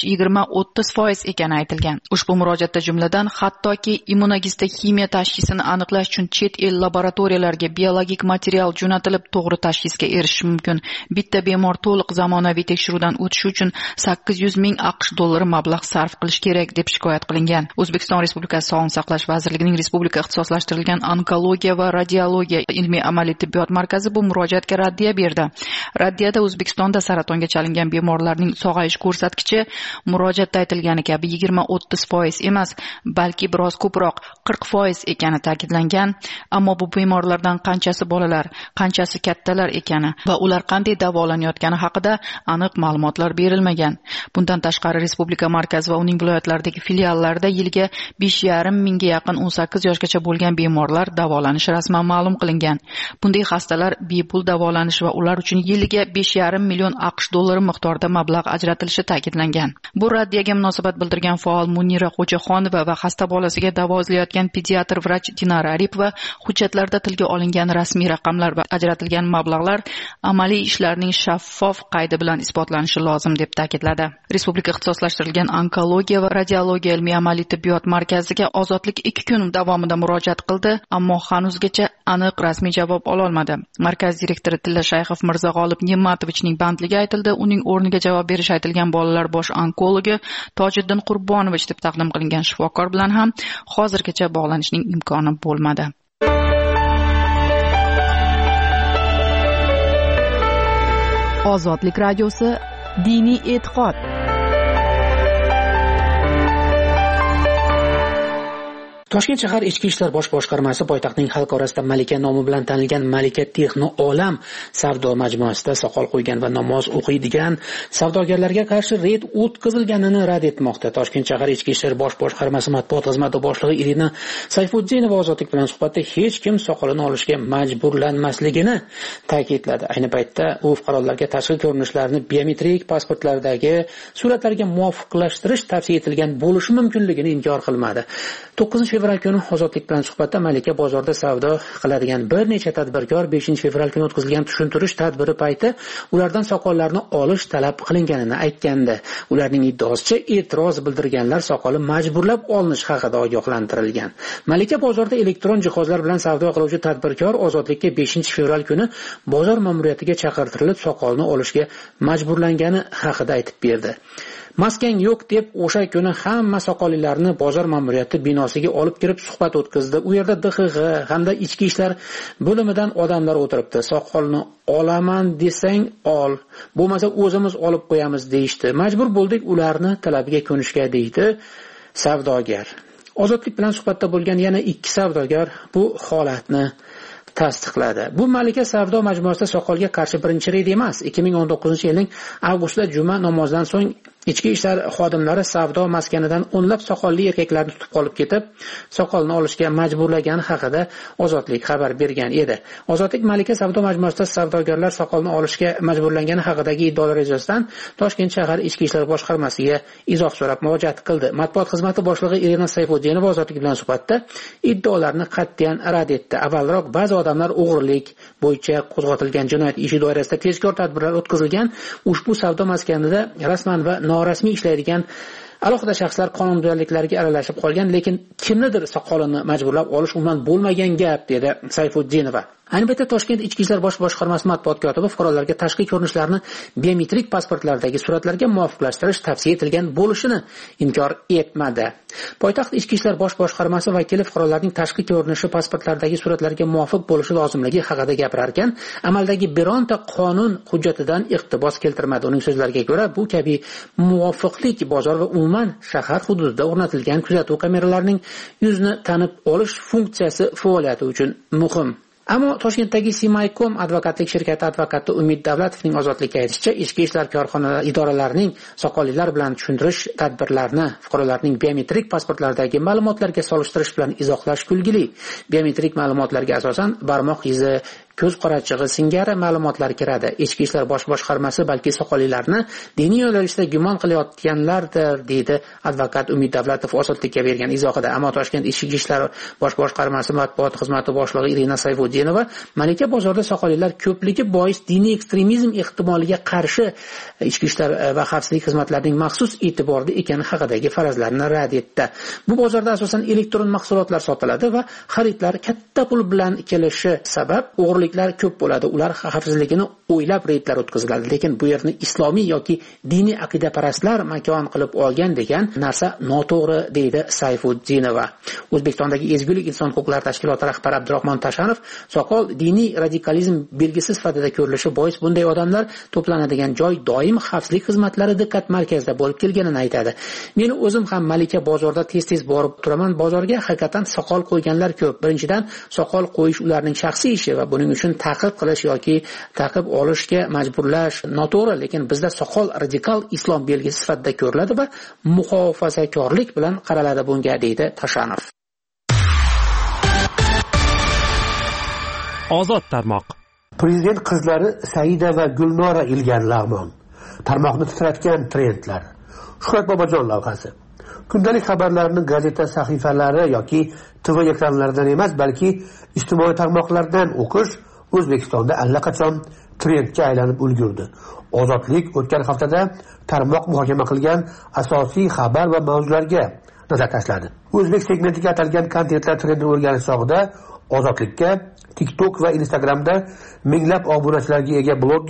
20-30% ekani aytilgan. Ushbu murojaatda jumladan hattoki immunogistokimiya tashxisini aniqlash uchun chet el laboratoriyalarga biologik material jo'natilib to'g'ri tashxisga erishish mumkin. Bitta bemor to'liq zamonaviy tekshiruvdan o'tishi uchun 800 ming AQSh dollari mablag' sarf qilish kerak deb shikoyat qilingan. O'zbekiston Respublikasi Sog'liqni saqlash vazirligining respublika ixtisoslashtirilgan onkologiya va radiologiya ilmiy amaliy tibbiyot markazi bu murojaatga raddiya berdi. Raddiyada O'zbekistonda saratonga chalingan bemorlarning sog'ayish ko'rsatkichi murojaatda aytilgani kabi 20-30% emas, balki biroz ko'proq 40% ekani ta'kidlangan. Ammo bu bemorlardan qanchasi bolalar, qanchasi kattalar ekani va ular qanday davolanayotgani haqida aniq ma'lumotlar berilmagan. Bundan tashqari respublika markazi va uning viloyatlaridagi filiallarida yiliga 5,5 mingga yaqin 18 yoshgacha bo'lgan bemorlar davolanishi rasman ma'lum qilingan. Bunday xastalar bepul davolanishi va ular uchun yiliga 5,5 million AQSh dollari miqdorida mablag' ajratilishi ta'kidlangan. Bu raddiyaga munosabat bildirgan faol Munira Xo'jaxonova va xasta bolasiga davo izlayotgan pediatr vrach Dinara Aripova hujjatlarda tilga olingan rasmiy raqamlar va ajratilgan mablag'lar amaliy ishlarning shaffof qaydi bilan isbotlanishi lozim deb ta'kidladi. Respublika ixtisoslashtirilgan onkologiya va radiologiya ilmiy amaliy tibbiyot markaziga Ozodlik 2 kun davomida murojaat qildi, ammo hanuzgacha aniq rasmiy javob ololmadi. Markaz direktori Tilla Shayxov Mirzag'olib Ne'matovichning bandligi aytildi. Uning o'rniga javob berish aytilgan bolalar bosh onkologi Tojiddin Qurbonovich deb taqdim qilingan shifokor bilan ham hozirgacha bog'lanishning imkoni bo'lmadi. Ozodlik radiosi diniy e'tiqod. Toshkent shahar ichki ishlar bosh boshqarmasi poytaxtning xalq orasida malika nomi bilan tanilgan Malika Texno Olam savdo majmuasida soqol qo'ygan va namoz o'qiydigan savdogarlarga qarshi reyd o'tkazilganini rad etmoqda. Toshkent shahar ichki ishlar bosh boshqarmasi matbuot xizmati boshlig'i Irina Sayfuddinova ozodlik bilan suhbatda hech kim soqolini olishga majburlanmasligini ta'kidladi. Ayni paytda u fuqarolarga tashqi ko'rinishlarni biometrik pasportlardagi suratlarga muvofiqlashtirish tavsiya etilgan bo'lishi mumkinligini inkor qilmadi. 9-fevral kuni ozodlik bilan suhbatda Malika bozorda savdo qiladigan bir necha tadbirkor 5-fevral kuni o'tkazilgan tushuntirish tadbiri payti ulardan soqollarni olish talab qilinganini aytgandi. Ularning iddaosicha e'tiroz bildirganlar soqoli majburlab olinish haqida ogohlantirilgan. Malika bozorda elektron jihozlar bilan savdo qiluvchi tadbirkor ozodlikka 5-fevral kuni bozor ma'muriyatiga chaqirtirilib soqolni olishga majburlangani haqida aytib berdi. Maskan yo'q deb o'sha kuni hamma soqollilarni bozor ma'muriyati binosiga olib kirib suhbat o'tkazdi. U yerda DXG hamda ichki ishlar bo'limidan odamlar o'tiribdi. Soqolni olaman desang ol, bo'lmasa o'zimiz olib qo'yamiz deyishdi. Majbur bo'ldik ularni talabiga ko'nishga deydi savdogar. Ozodlik bilan suhbatda bo'lgan yana 2 savdogar bu holatni tasdiqladi. Bu Malika savdo majmuasida soqolga qarshi birinchi reyd emas. 2019-yilning avgustida juma namozidan so'ng ichki ishlar xodimlari savdo maskanidan o'nlab soqolli erkaklarni tutib qolib ketib, soqolni olishga majburlagani haqida Ozodlik xabar bergan edi. Ozodlik Malika savdo majmuasida savdogarlar soqolni olishga majburlangani haqidagi iddaolar yuzasidan Toshkent shahar ichki ishlar boshqarmasiga izoh so'rab murojaat qildi. Matbuot xizmati boshlig'i Irina Sayfuddinova Ozodlik bilan suhbatda iddaolarni qat'iyan rad etdi. Avvalroq ba'zi odamlar o'g'rilik bo'yicha qo'zg'atilgan jinoyat ishi doirasida tezkor tadbirlar o'tkazilgan. Ushbu savdo maskanida rasman va norasmiy ishlaydigan alohida shaxslar qonunbuzarliklarga aralashib qolgan, lekin kimnidir soqolini majburlab olish umuman bo'lmagan gap, dedi Sayfuddinova. Ayni paytda Toshkent ichki ishlar bosh boshqarmasi matbuot kotibi fuqarolarga tashqi ko'rinishlarni biometrik pasportlardagi suratlarga muvofiqlashtirish tavsiya etilgan bo'lishini inkor etmadi. Poytaxt ichki ishlar bosh boshqarmasi vakili fuqarolarning tashqi ko'rinishi pasportlardagi suratlarga muvofiq bo'lishi lozimligi haqida gapirar ekan, amaldagi bironta qonun hujjatidan iqtibos keltirmadi. Uning so'zlariga ko'ra, bu kabi muvofiqlik bozor va umuman shahar hududida o'rnatilgan kuzatuv kameralarining yuzni tanib olish funksiyasi faoliyati uchun muhim. Ammo Toshkentdagi Simaykom advokatlik shirkati advokati Umid Davlatovning Ozodlikka aytishicha, ichki ishlar korxonalari idoralarining soqollilar bilan tushuntirish tadbirlarini fuqarolarning biometrik pasportlaridagi ma'lumotlarga solishtirish bilan izohlash kulgili. Biometrik ma'lumotlarga asosan barmoq izi, ko'z qorachig'i singari ma'lumotlar kiradi. Ichki ishlar bosh boshqarmasi balki soqollilarni diniy yo'nalishda gumon qilayotganlardir, deydi advokat Umid Davlatov Ozodlikka bergan izohida. Ammo Toshkent ichki ishlar bosh boshqarmasi matbuot xizmati boshlig'i Irina Sayfuddinova Malika bozorda soqollilar ko'pligi bois diniy ekstremizm ehtimoliga qarshi ichki ishlar va xavfsizlik xizmatlarining maxsus e'tiborda ekani haqidagi farazlarni rad etdi. Bu bozorda asosan elektron mahsulotlar sotiladi va xaridlar katta pul bilan kelishi sabab o'g'riliklar ko'p bo'ladi. Ular xavfsizligini o'ylab reydlar o'tkaziladi, lekin bu yerni islomiy yoki diniy aqidaparastlar makon qilib olgan degan narsa noto'g'ri, deydi Sayfuddinova. O'zbekistondagi Ezgulik inson huquqlari tashkiloti rahbari Abdurahmon Tashanov soqol diniy radikalizm belgisi sifatida ko'rilishi bois bunday odamlar to'planadigan joy doim xavfsizlik xizmatlari diqqat markazida bo'lib kelganini aytadi. Men o'zim ham Malika bozorda tez-tez borib turaman. Bozorga haqiqatan soqol qo'yganlar ko'p. Birinchidan, soqol qo'yish ularning shaxsiy ishi va buning uchun ta'qib qilish yoki ta'qib olishga majburlash noto'g'ri, lekin bizda soqol radikal islom belgisi sifatida ko'riladi va muhofazakorlik bilan qaraladi bunga, deydi Tashanov. Ozod tarmoq. Prezident qizlari Saida va Gulnora Ilgar Lag'mon. Tarmoqni titratgan trendlar. Shuhrat Bobojon lavhasi. Kundalik xabarlarni gazeta sahifalari yoki TV ekranlaridan emas, balki ijtimoiy tarmoqlardan o'qish O'zbekistonda allaqachon trendga aylanib ulgurdi. Ozodlik o'tgan haftada tarmoq muhokama qilgan asosiy xabar va mavzularga nazar tashladi. O'zbek segmentiga atalgan kontentlar trendini o'rganish chog'ida Ozodlikka TikTok va Instagramda minglab obunachilarga ega blogger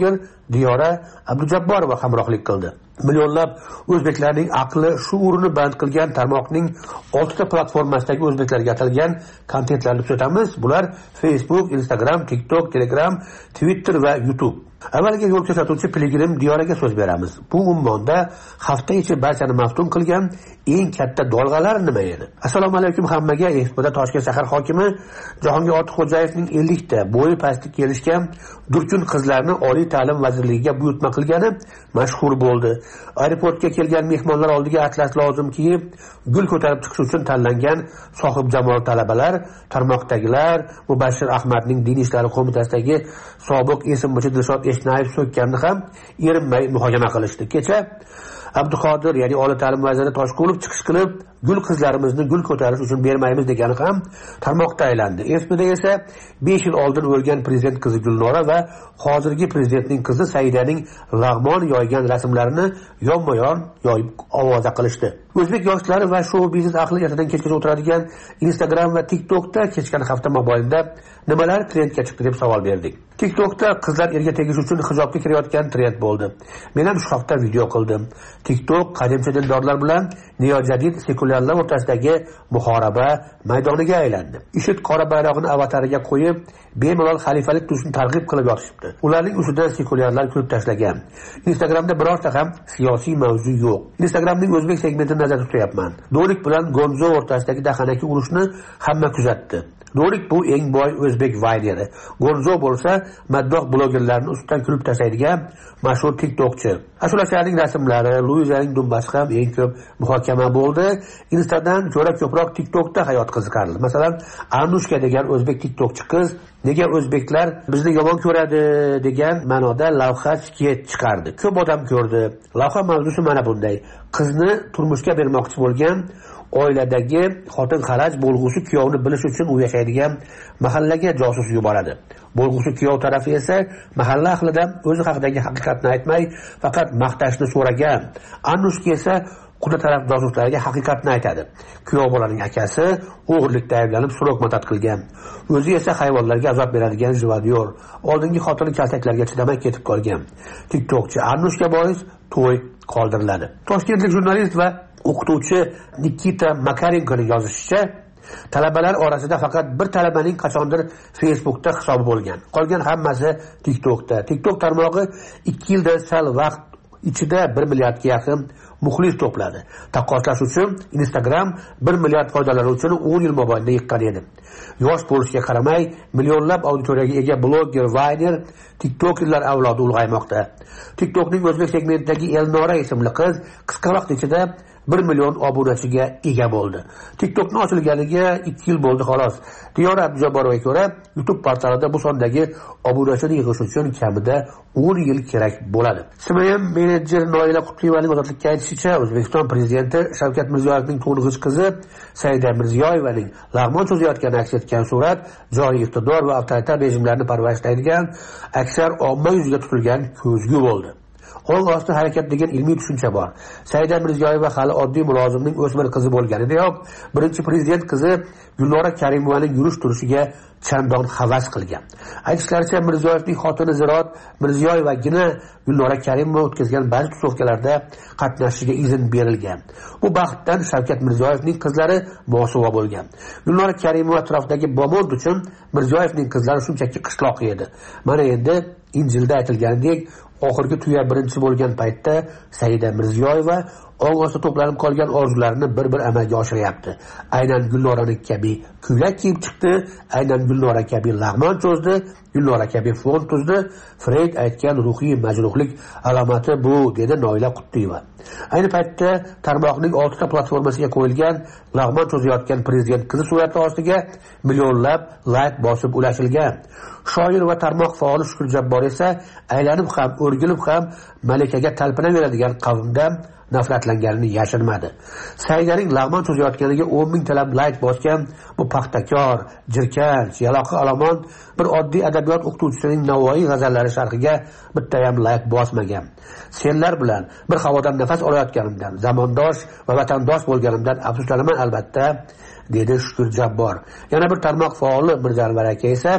Diyora Abdujabborova hamrohlik qildi. Millionlab o'zbeklarning aqli, shuurini band qilgan tarmoqning 6 ta platformasidagi o'zbeklarga atalgan kontentlarni kuzatamiz. Bular Facebook, Instagram, TikTok, Telegram, Twitter va YouTube. Avvaliga yo'l ko'rsatuvchi Piligrim Diyoraga so'z beramiz. Bu ummonda hafta ichi barchani maftun qilgan eng katta dolg'alar nima edi? Assalomu alaykum hammaga. Expoda Toshkent shahar hokimi Jahongir Ortiqxo'jayevning 50 ta bo'yi pastga kelishgan durchun qizlarni Oliy ta'lim vazirligiga buyurtma qilgani mashhur bo'ldi. Aeroportga kelgan mehmonlar oldiga atlas lozim kiyib, gul ko'tarib chiqish uchun tanlangan sohib jamol talabalar, tarmoqdagilar Mubashshir Ahmadning Din ishlari qo'mitasidagi sobiq esimbochi Dilshod Eshnayev so'kkanini ham erinmay muhokama qilishdi. Kecha Abduqodir, ya'ni Oliy ta'lim vaziri Toshqulov chiqish qilib, gul qizlarimizni gul ko'tarish uchun bermaymiz degani ham tarmoqda aylandi. Esmida esa 5 yil oldin o'lgan prezident qizi Gulnora va hozirgi prezidentning qizi Saidaning lag'mon yoygan rasmlarini yonma-yon yoyib ovoza qilishdi. O'zbek yoshlari va shou biznes ahli ertadan kechgacha o'tiradigan Instagram va TikTokda kechgan hafta mobaynida nimalar trendga chiqdi deb savol berdik. TikTokda qizlar erga tegish uchun hijobga kirayotgan trend bo'ldi. Men ham shu hafta video qildim. TikTok qadimcha dindorlar bilan neojadid sekulyarlar o'rtasidagi muhoraba maydoniga aylandi. IShID qora bayrog'ini avatariga qo'yib, bemalol xalifalik turishni targ'ib qilib yotishibdi. Ularning ustidan sekulyarlar kulib tashlagan. Instagramda birorta ham siyosiy mavzu yo'q. Instagramning o'zbek segmentini nazarda tutyapman. Dorik bilan Gonzo o'rtasidagi dahanaki urushni hamma kuzatdi. Dorik bu eng boy o'zbek vayneri. Gonzo bo'lsa maddoh blogerlarni ustidan kulib tashlaydigan mashhur TikTokchi. Ashulachilarning rasmlari, Luizaning dumbasi ham eng ko'p muhokama bo'ldi. Instadan ko'ra ko'proq TikTokda hayot qiziqarli. Masalan, Anushka degan o'zbek TikTokchi qiz nega o'zbeklar bizni yomon ko'radi degan ma'noda lavha sket chiqardi. Ko'p odam ko'rdi. Lavha mavzusi mana bunday. Qizni turmushga bermoqchi bo'lgan oiladagi xotin xaraj bo'lg'usi kuyovni bilish uchun u yashaydigan mahallaga josus yuboradi. Bo'lg'usi kuyov tarafi esa mahalla ahlidan o'zi haqidagi haqiqatni aytmay, faqat maqtashni so'ragan. Anushka esa quda taraf josuslariga haqiqatni aytadi. Kuyov bolaning akasi o'g'irlikda ayblanib so'roq matat qilgan. O'zi esa hayvonlarga azob beradigan jivadyor. Oldingi xotini kaltaklarga chidamay ketib qolgan. TikTokchi Anushka bois to'y qoldiriladi. Toshkentlik jurnalist va o'qituvchi Nikita Makarenkoning yozishicha, talabalar orasida faqat bir talabaning qachondir Facebookda hisobi bo'lgan. Qolgan hammasi TikTokda. TikTok tarmog'i 2 yilda sal vaqt ichida 1 milliardga yaqin muxlis to'pladi. Taqqoslash uchun Instagram 1 milliard foydalanuvchini 10 yil mobaynida yiqqan edi. Yosh bo'lishiga qaramay, millionlab auditoriyaga ega bloger, vayner, TikTokerlar avlodi ulg'aymoqda. TikTokning o'zbek segmentidagi Elnora ismli qiz qisqa vaqt ichida 1 million obunachiga ega bo'ldi. TikTokning ochilganiga 2 yil bo'ldi xolos. Diyora Abdujabborovga ko'ra, YouTube portalida bu sondagi obunachini yig'ish uchun kamida 10 yil kerak bo'ladi. SMM menejer Noila Qutliyevaning ozodlikka aytishicha, O'zbekiston prezidenti Shavkat Mirziyoyevning to'ng'ich qizi Saida Mirziyoyevaning lag'mon cho'zayotgani aks etgan surat joriy iqtidor va avtoritar rejimlarni parvarishlaydigan aksar omma yuziga tutilgan ko'zgu bo'ldi. Qo'l osti harakat degan ilmiy tushuncha bor. Saida Mirziyoyeva hali oddiy mulozimning o'smir qizi bo'lganidayoq, birinchi prezident qizi Gulnora Karimovaning yurish turishiga chandon havas qilgan. Aytishlaricha, Mirziyoyevning xotini Zirot Mirziyoyevagina Gulnora Karimova o'tkazgan ba'zi tusovkalarda qatnashishiga izn berilgan. Bu baxtdan Shavkat Mirziyoyevning qizlari mosuvo bo'lgan. Gulnora Karimova atrofidagi bomond uchun Mirziyoyevning qizlari shunchaki qishloq edi. Mana endi Injilda aytilganidek, oxirgi tuya birinchi bo'lgan paytda Saida Mirziyoyeva og'ozda to'planib qolgan orzularini bir-bir amalga oshiryapti. Aynan Gulnorani kabi ko'ylak kiyib chiqdi, aynan Gulnora kabi lag'mon cho'zdi, Gulnora kabi fon tuzdi. Freyd aytgan ruhiy majruhlik alomati bu, dedi Noila Qutliyeva. Ayni paytda tarmoqning 6 ta platformasiga qo'yilgan lag'mon cho'zayotgan prezident qizi surati ostiga millionlab layk bosib ulashilgan. Shoir va tarmoq faoli Shukur Jabbor esa aylanib ham, o'rgilib ham malikaga talpinaveradigan qavmdan nafratlanganini yashirmadi. Saidaning lag'mon cho'zayotganiga 10 ming talab layk bosgan bu paxtakor, jirkanch, yaloqi olomon bir oddiy adabiyot o'qituvchisining Navoiy g'azallari sharhiga bitta ham layk bosmagan. Senlar bilan bir havodan nafas olayotganimdan, zamondosh va vatandosh bo'lganimdan afsuslanaman albatta, dedi Shukur Jabbor. Yana bir tarmoq faoli Mirjalvar aka esa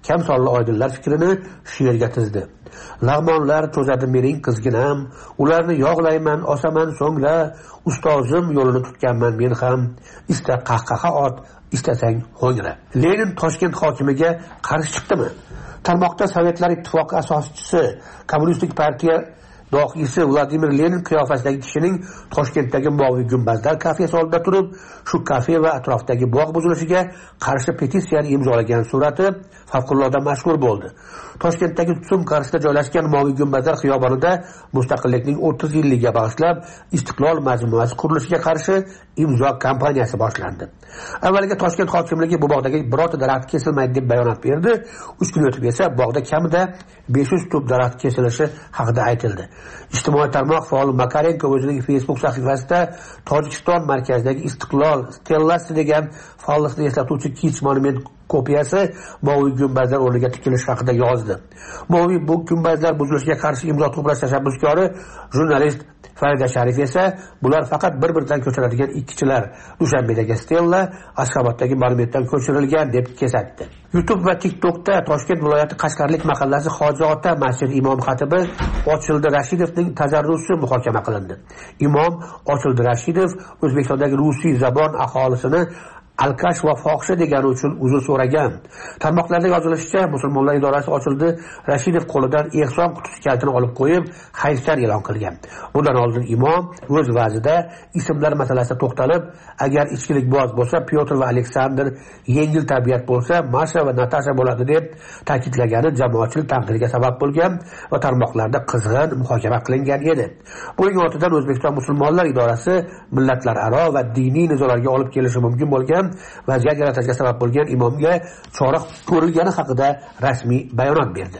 kamsonli oydinlar fikrini she'rga tizdi. Lag'monlar to'zadi mening qizginam, ularni yog'layman, osaman so'ngra, ustozim yo'lini tutganman men ham, ista qahqaha ot, istasang ho'ngra. Lenin Toshkent hokimiga qarshi chiqdimi? Tarmoqda Sovetlar Ittifoqi asoschisi, Kommunistik partiya dohiysi Vladimir Lenin qiyofasidagi kishining Toshkentdagi Moviy gumbazlar kafesi oldida turib, shu kafe va atrofdagi bog' buzilishiga qarshi petitsiyani imzolagan surati favqulodda mashhur bo'ldi. Toshkentdagi Tutzum qarshisida joylashgan Moviy gumbazlar xiyobonida Mustaqillikning 30 yilligiga bag'ishlab Istiqlol majmuasi qurilishiga qarshi imzo kampaniyasi boshlandi. Avvaliga Toshkent hokimligi bu bog'dagi birorta daraxt kesilmaydi deb bayonot berdi. 3 kun o'tib esa bog'da kamida 500 tup daraxt kesilishi haqida aytildi. Ijtimoiy tarmoq faoli Makarenko o'zining Facebook sahifasida Tojikiston markazidagi Istiqlol stellasi degan faollikni eslatuvchi kich monument kopiyasi Moviy gumbazlar o'rniga tikilishi haqida yozdi. Moviy bu gumbazlar buzilishiga qarshi imzo to'plash tashabbuskori jurnalist Farida Sharif esa bular faqat bir-biridan ko'chiriladigan ikkichilar. Dushanbedagi stella Ashxoboddagi monumentdan ko'chirilgan deb kesatdi. YouTube va TikTokda Toshkent viloyati Qashqarlik mahallasi Hoji Ota masjid imom xatibi Ochildi Rashidovning tajarrusi muhokama qilindi. Imom Ochildi Rashidov O'zbekistondagi rusiy zabon aholisini alkash va fohisha degani uchun uzr so'ragan. Tarmoqlarda yozilishicha, musulmonlar idorasi Ochildi Rashidov qo'lidan ehson qutisi kalitini olib qo'yib, hayfsan e'lon qilgan. Bundan oldin imom o'z va'zida ismlar masalasida to'xtalib, agar ichkilikboz bo'lsa Pyotr va Aleksandr, yengil tabiat bo'lsa Masha va Natasha bo'ladi deb ta'kidlagani jamoatchilik tanqidiga sabab bo'lgan va tarmoqlarda qizg'in muhokama qilingan edi. Buning ortidan O'zbekiston musulmonlar idorasi millatlararo va diniy nizolarga olib kelishi mumkin bo'lgan vaziyat yaratishga sabab bo'lgan imomga chora ko'rilgani haqida rasmiy bayonot berdi.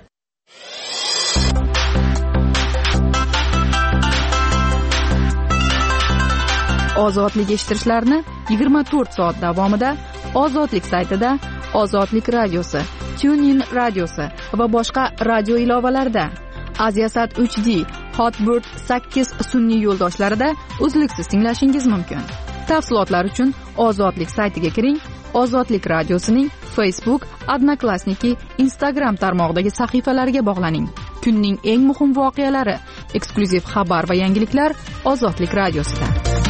Ozodlik eshittirishlarni 24 soat davomida Ozodlik saytida, Ozodlik radiosi, TuneIn radiosi va boshqa radio ilovalarida, Aziasat 3D, Hotbird 8 sun'iy yo'ldoshlarida uzluksiz tinglashingiz mumkin. Tafsilotlar uchun Ozodlik saytiga kiring. Ozodlik radiosining Facebook, Odnoklassniki, Instagram tarmog'idagi sahifalariga bog'laning. Kunning eng muhim voqealari, eksklyuziv xabar va yangiliklar Ozodlik radiosida.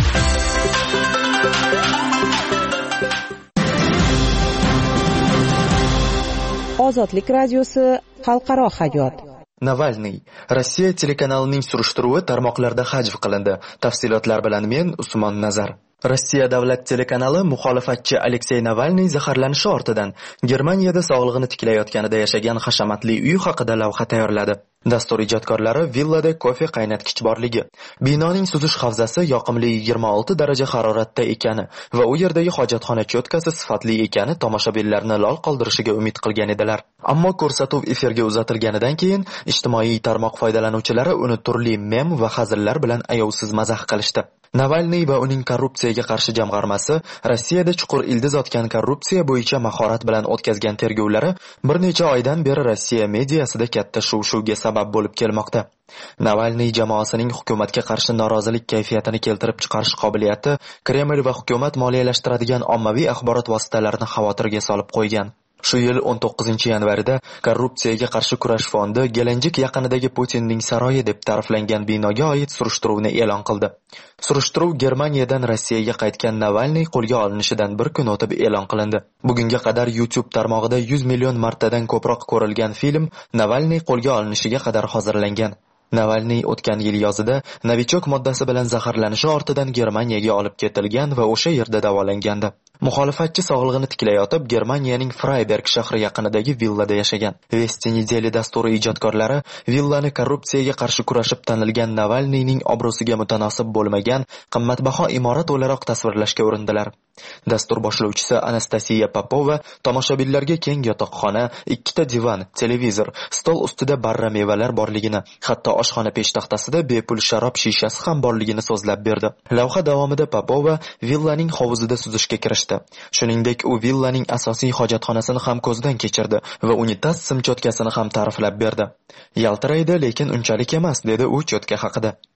Ozodlik radiosi xalqaro hayot. Navalniy Rossiya telekanalining surishtiruvi tarmoqlarda hajv qilindi. Tafsilotlar bilan men Usmon Nazar. Rossiya davlat telekanali muxolifatchi Aleksey Navalniy zaharlanishi ortidan Germaniyada sog'lig'ini tiklayotganida yashagan hashamatli uy haqida lavha tayyorladi. Dastur ijodkorlari villada kofe qaynatgich borligi, binoning suzish havzasi yoqimli 26 daraja haroratda ekani va u yerdagi hojatxona cho'tkasi sifatli ekani tomoshabinlarni lol qoldirishiga umid qilgan edilar. Ammo ko'rsatuv efirga uzatilganidan keyin ijtimoiy tarmoq foydalanuvchilari uni turli mem va hazillar bilan ayovsiz mazax qilishdi. Navalniy va uning korrupsiyaga qarshi jamg'armasi Rossiyada chuqur ildiz otgan korrupsiya bo'yicha mahorat bilan o'tkazgan tergovlari bir necha oydan beri Rossiya mediasida katta shuv-shuvga sabab bo'lib kelmoqda. Navalniy jamoasining hukumatga qarshi norozilik kayfiyatini keltirib chiqarish qobiliyati Kreml va hukumat moliyalashtiradigan ommaviy axborot vositalarini xavotirga solib qo'ygan. Shu yil 19 yanvarida korrupsiyaga qarshi kurash fondi Gelenjik yaqinidagi Putinning saroyi deb ta'riflangan binoga oid surishtiruvni e'lon qildi. Surishtiruv Germaniyadan Rossiyaga qaytgan Navalniy qo'lga olinishidan bir kun o'tib e'lon qilindi. Bugunga qadar YouTube tarmog'ida 100 million martadan ko'proq ko'rilgan film Navalniy qo'lga olinishiga qadar hozirlangan. Navalniy o'tgan yil yozida novichok moddasi bilan zaharlanishi ortidan Germaniyaga olib ketilgan va o'sha yerda davolangandi. Muxolifatchi sog'lig'ini tiklayotib Germaniyaning Freiberg shahri yaqinidagi villada yashagan. Vesti nedeli dasturi ijodkorlari villani korrupsiyaga qarshi kurashib tanilgan Navalniyning obro'siga mutanosib bo'lmagan qimmatbaho imorat o'laroq tasvirlashga urindilar. Dastur boshlovchisi Anastasiya Popova tomoshabinlarga keng yotoqxona, 2 ta divan, televizor, stol ustida barra mevalar borligini, hatto oshxona peshtaxtasida bepul sharob shishasi ham borligini so'zlab berdi. Lavha davomida Popova villaning hovuzida suzishga kirishdi. Shuningdek, u villaning asosiy hojatxonasini ham ko'zdan kechirdi va unitaz sim cho'tkasini ham ta'riflab berdi. Yaltiraydi, lekin unchalik emas, dedi u cho'tka haqida.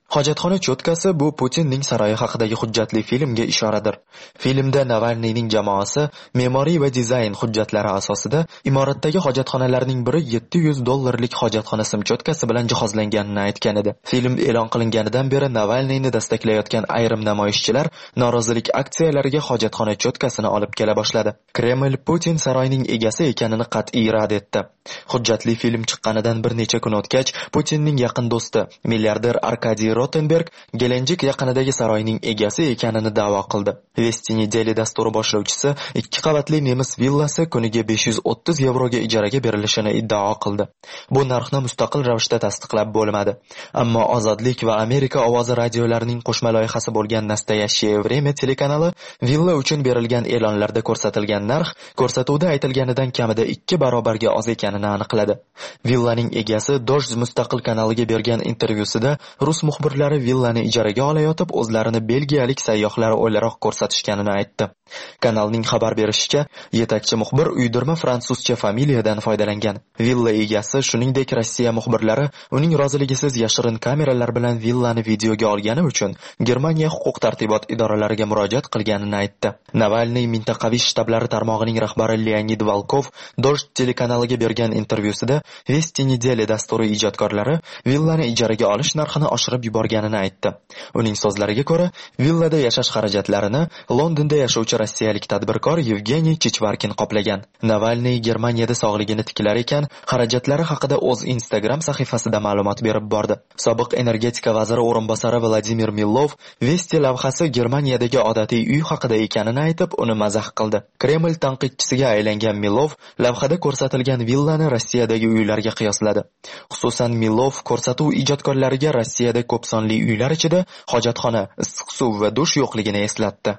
Hojatxona cho'tkasi bu Putinning saroyi haqidagi hujjatli filmga ishoradir. Filmda Navalniyning jamoasi me'moriy va dizayn hujjatlari asosida imoratdagi hojatxonalarning biri $700 hojatxona sim cho'tkasi bilan jihozlanganini aytgan edi. Film e'lon qilinganidan beri Navalniyni dastaklayotgan ayrim namoyishchilar norozilik aksiyalariga hojatxona cho'tkasini olib kela boshladi. Kreml Putin saroyining egasi ekanini qat'iy rad etdi. Hujjatli film chiqqanidan bir necha kun o'tgach, Putinning yaqin do'sti, milliarder Arkadiy Rotenberg Gelenjik yaqinidagi saroyning egasi ekanini da'vo qildi. Vesti Nedeli dasturi boshlovchisi 2 qavatli nemis villasi kuniga €530 ga ijaraga berilishini iddao qildi. Bu narxni mustaqil ravishda tasdiqlab bo'lmadi. Ammo Ozodlik va Amerika ovozi radiolarining qo'shma loyihasi bo'lgan Nastoящее время telekanali villa uchun berilgan e'lonlarda ko'rsatilgan narx ko'rsatuvda aytilganidan kamida 2 barobarga oz ekanini aniqladi. Villaning egasi Dozh mustaqil kanaliga bergan intervyusida rus muxbirlari villani ijaraga olayotib o'zlarini belgiyalik sayyohlar o'laroq ko'rsatishganini aytdi. Kanalning xabar berishicha, yetakchi muxbir uydirma fransuzcha familiyadan foydalangan. Villa egasi, shuningdek Rossiya muxbirlari uning roziligisiz yashirin kameralar bilan villani videoga olgani uchun Germaniya huquq-tartibot idoralariga murojaat qilganini aytdi. Navalniy mintaqaviy shtablari tarmog'ining rahbari Leonid Volkov Dozh telekanaliga bergan intervyusida Vesti Nedeli dasturi ijodkorlari villani ijaraga olish narxini oshirib yuborganini aytdi. Uning so'zlariga ko'ra, villada yashash xarajatlarini Londonda yashovchi rossiyalik tadbirkor Yevgeniy Chichvarkin qoplagan. Navalniy Germaniyada sog'ligini tiklar ekan, xarajatlari haqida o'z Instagram sahifasida ma'lumot berib bordi. Sobiq energetika vaziri o'rinbosari Vladimir Milov Vesti lavhasi Germaniyadagi odatiy uy haqida ekanini aytib, uni mazax qildi. Kreml tanqidchisiga aylangan Milov lavhada ko'rsatilgan villani Rossiyadagi uylarga qiyosladi. Xususan, Milov ko'rsatuv ijodkorlariga Rossiyada ko'p sonli uylar ichida hojatxona, issiq suv va dush yo'qligini eslatdi.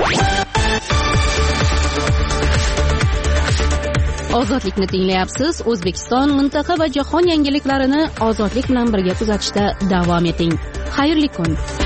Ozodlikni tinglayapsiz. O'zbekiston, mintaqa va jahon yangiliklarini ozodlik bilan birga kuzatishda davom eting. Xayrli kun.